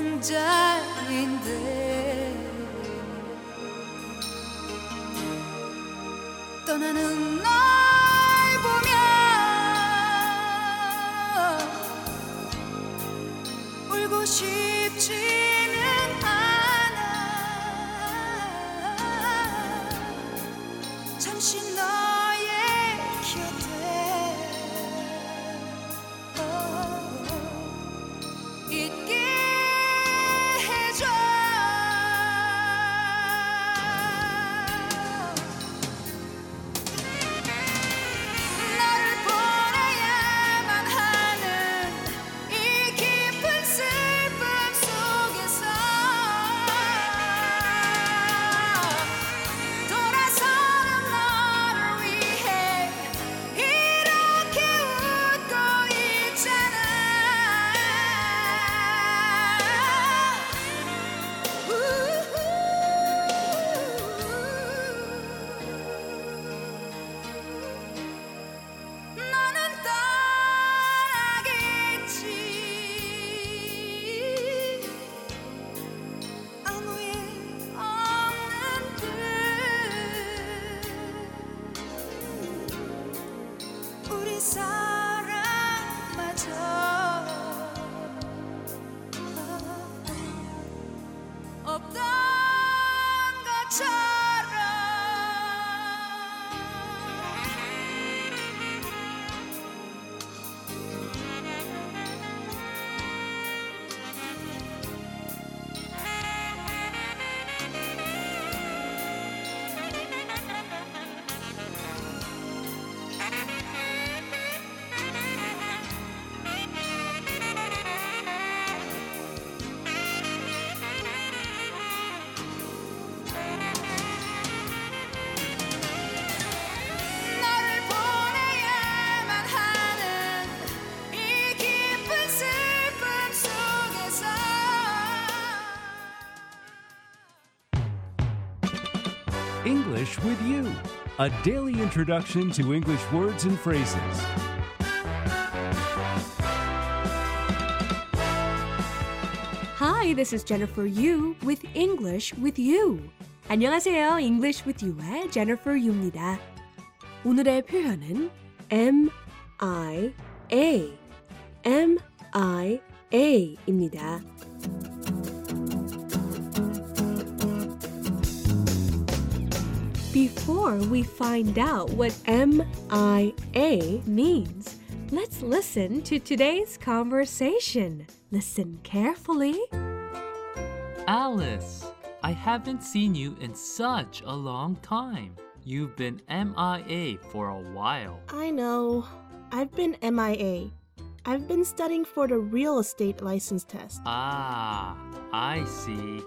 혼자인데 떠나는 널 보며 울고 싶지는 않아 잠시 너의 곁에 있게 해줘 너를 보내야만 하는 이 깊은 슬픔 속에서 돌아서는 너를 위해 이렇게 웃고 있잖아 너는 떠나겠지 아무 일 없는 듯 우리 사랑마저 없던 것처럼 너를 보내야만 하는 이 깊은 슬픔 속에서 English with You, a daily introduction to English words and phrases. Hi, this is Jennifer Yu with English with You. 안녕하세요. English with You의 Jennifer Yu입니다. 오늘의 표현은 MIA, MIA입니다. before we find out what MIA means, let's listen to today's conversation. Listen carefully. Alice, I haven't seen you in such a long time. You've been MIA for a while. I know. I've been MIA. I've been studying for the real estate license test. Ah, I see.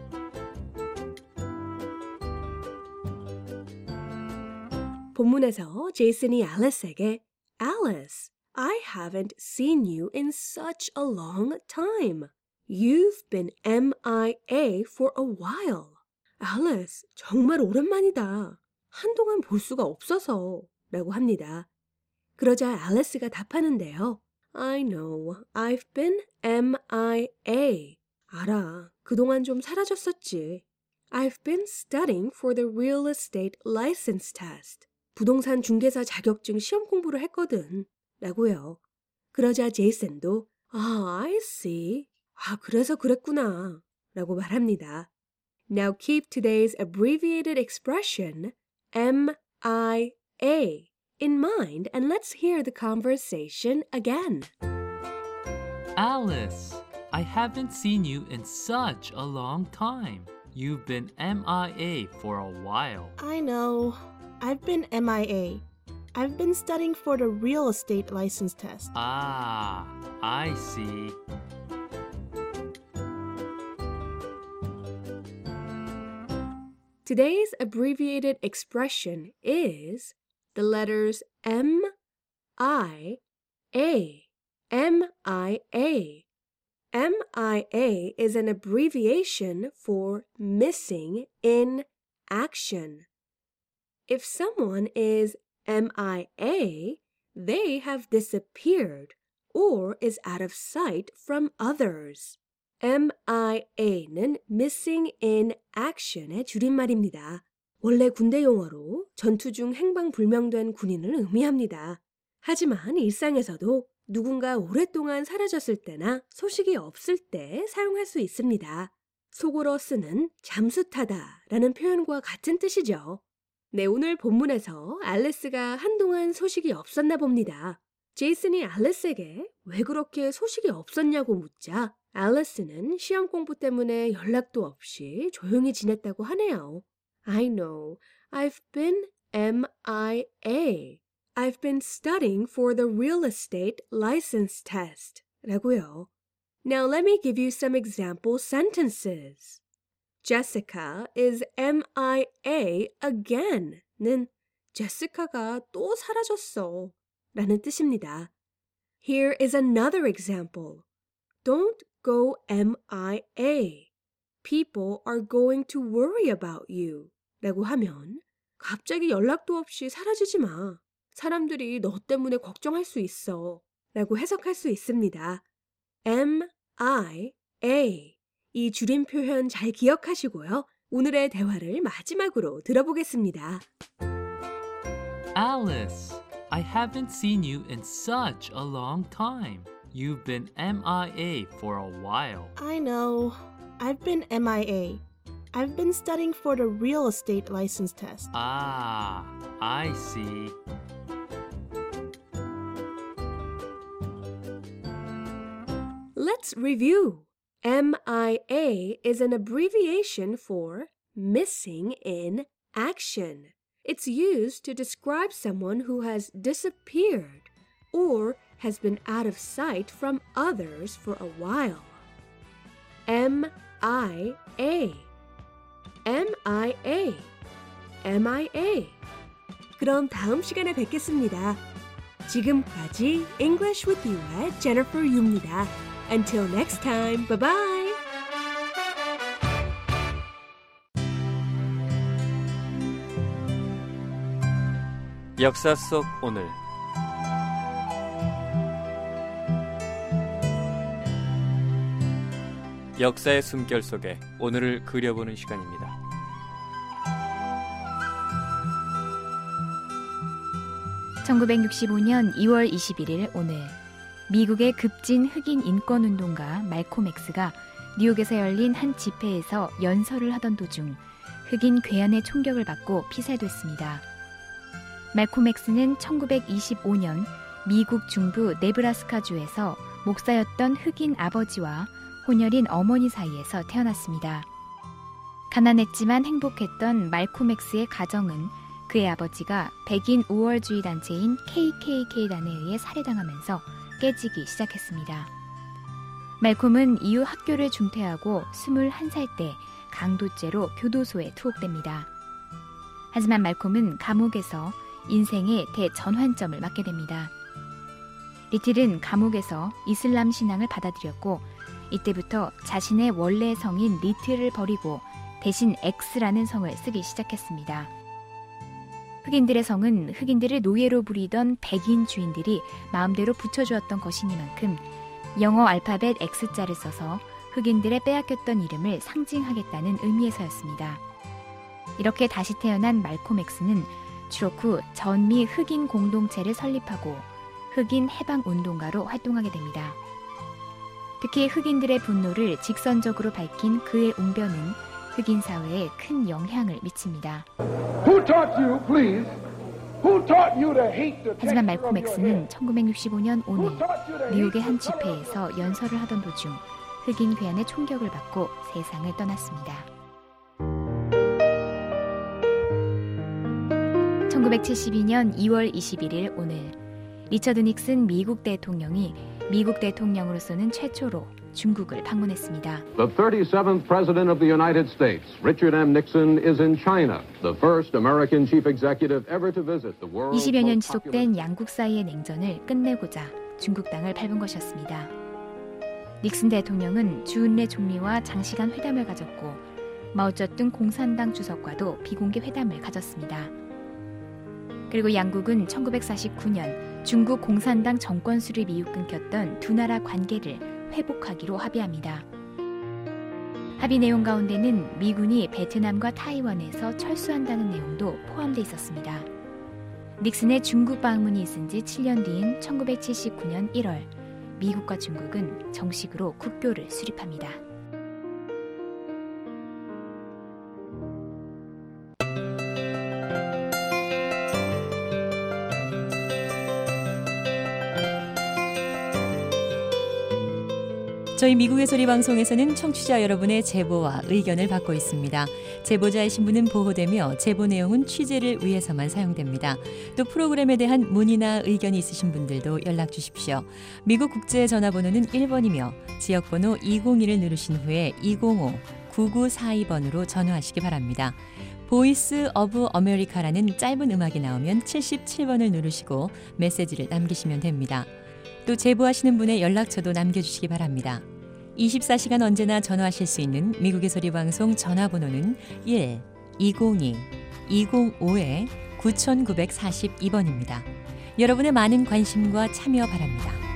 본문에서 제이슨이 앨리스에게 Alice, I haven't seen you in such a long time. You've been MIA for a while. Alice, 정말 오랜만이다. 한동안 볼 수가 없어서 라고 합니다. 그러자 앨리스가 답하는데요. I know, I've been MIA. 알아, 그동안 좀 사라졌었지. I've been studying for the real estate license test. 부동산 중개사 자격증 시험 공부를 했거든. 라고요. 그러자 제이슨도 I see. 그래서 그랬구나. 라고 말합니다. Now keep today's abbreviated expression MIA in mind and let's hear the conversation again. Alice, I haven't seen you in such a long time. You've been MIA for a while. I know. I've been MIA. I've been studying for the real estate license test. Ah, I see. Today's abbreviated expression is the letters MIA. MIA. MIA is an abbreviation for missing in action. If someone is MIA, they have disappeared or is out of sight from others. MIA는 missing in action의 줄임말입니다. 원래 군대 용어로 전투 중 행방불명된 군인을 의미합니다. 하지만 일상에서도 누군가 오랫동안 사라졌을 때나 소식이 없을 때 사용할 수 있습니다. 속어로 쓰는 잠수타다라는 표현과 같은 뜻이죠. 네, 오늘 본문에서 앨리스가 한동안 소식이 없었나 봅니다. 제이슨이 앨리스에게 왜 그렇게 소식이 없었냐고 묻자 앨리스는 시험 공부 때문에 연락도 없이 조용히 지냈다고 하네요. I know. I've been MIA. I've been studying for the real estate license test. 라고요. Now let me give you some example sentences. Jessica is MIA again 는 제시카가 또 사라졌어 라는 뜻입니다. Here is another example. Don't go MIA. People are going to worry about you 라고 하면 갑자기 연락도 없이 사라지지 마. 사람들이 너 때문에 걱정할 수 있어 라고 해석할 수 있습니다. MIA. 이 줄임 표현 잘 기억하시고요. 오늘의 대화를 마지막으로 들어보겠습니다. Alice, I haven't seen you in such a long time. You've been MIA for a while. I know. I've been MIA. I've been studying for the real estate license test. Ah, I see. Let's review. MIA is an abbreviation for missing in action. It's used to describe someone who has disappeared or has been out of sight from others for a while. MIA. MIA. MIA. 그럼 다음 시간에 뵙겠습니다. 지금까지 English with You의 Jennifer Yu입니다. Until next time, bye-bye! 역사 속 오늘 역사의 숨결 속에 오늘을 그려보는 시간입니다. (1965년 2월 21일) 오늘 미국의 급진 흑인 인권운동가 말콤 X가 뉴욕에서 열린 한 집회에서 연설을 하던 도중 흑인 괴한의 총격을 받고 피살됐습니다. 말콤 X는 1925년 미국 중부 네브라스카주에서 목사였던 흑인 아버지와 혼혈인 어머니 사이에서 태어났습니다. 가난했지만 행복했던 말콤 X의 가정은 그의 아버지가 백인 우월주의 단체인 KKK단에 의해 살해당하면서 깨지기 시작했습니다. 말콤은 이후 학교를 중퇴하고 21살 때 강도죄로 교도소에 투옥됩니다. 하지만 말콤은 감옥에서 인생의 대전환점을 맞게 됩니다. 리틀은 감옥에서 이슬람 신앙을 받아들였고 이때부터 자신의 원래 성인 리틀을 버리고 대신 X라는 성을 쓰기 시작했습니다. 흑인들의 성은 흑인들을 노예로 부리던 백인 주인들이 마음대로 붙여주었던 것이니만큼 영어 알파벳 X자를 써서 흑인들의 빼앗겼던 이름을 상징하겠다는 의미에서였습니다. 이렇게 다시 태어난 말콤 X는 추록 후 전미 흑인 공동체를 설립하고 흑인 해방운동가로 활동하게 됩니다. 특히 흑인들의 분노를 직선적으로 밝힌 그의 웅변은 흑인 사회에 큰 영향을 미칩니다. 하지만 말콤 X는 1965년 오늘 뉴욕의 한 집회에서 연설을 하던 도중 흑인 괴한의 총격을 받고 세상을 떠났습니다. 1972년 2월 21일 오늘 리처드 닉슨 미국 대통령이 미국 대통령으로서는 최초로 중국을 방문했습니다. The 37th President of the United States, Richard M. Nixon, is in China, the first American chief executive ever to visit the world. 20여 년 지속된 양국 사이의 냉전을 끝내고자 중국 땅을 밟은 것이었습니다. 닉슨 대통령은 주은래 총리와 장시간 회담을 가졌고 마오쩌둥 공산당 주석과도 비공개 회담을 가졌습니다. 그리고 양국은 1949년 중국 공산당 정권 수립 이후 끊겼던 두 나라 관계를 회복하기로 합의합니다. 합의 내용 가운데는 미군이 베트남과 타이완에서 철수한다는 내용도 포함되어 있었습니다. 닉슨의 중국 방문이 있은 지 7년 뒤인 1979년 1월 미국과 중국은 정식으로 국교를 수립합니다. 저희 미국의 소리 방송에서는 청취자 여러분의 제보와 의견을 받고 있습니다. 제보자의 신분은 보호되며 제보 내용은 취재를 위해서만 사용됩니다. 또 프로그램에 대한 문의나 의견이 있으신 분들도 연락 주십시오. 미국 국제 전화번호는 1번이며 지역번호 201을 누르신 후에 205-9942번으로 전화하시기 바랍니다. 보이스 오브 아메리카라는 짧은 음악이 나오면 77번을 누르시고 메시지를 남기시면 됩니다. 또 제보하시는 분의 연락처도 남겨주시기 바랍니다. 24시간 언제나 전화하실 수 있는 미국의 소리 방송 전화번호는 1-202-205-9942번입니다. 여러분의 많은 관심과 참여 바랍니다.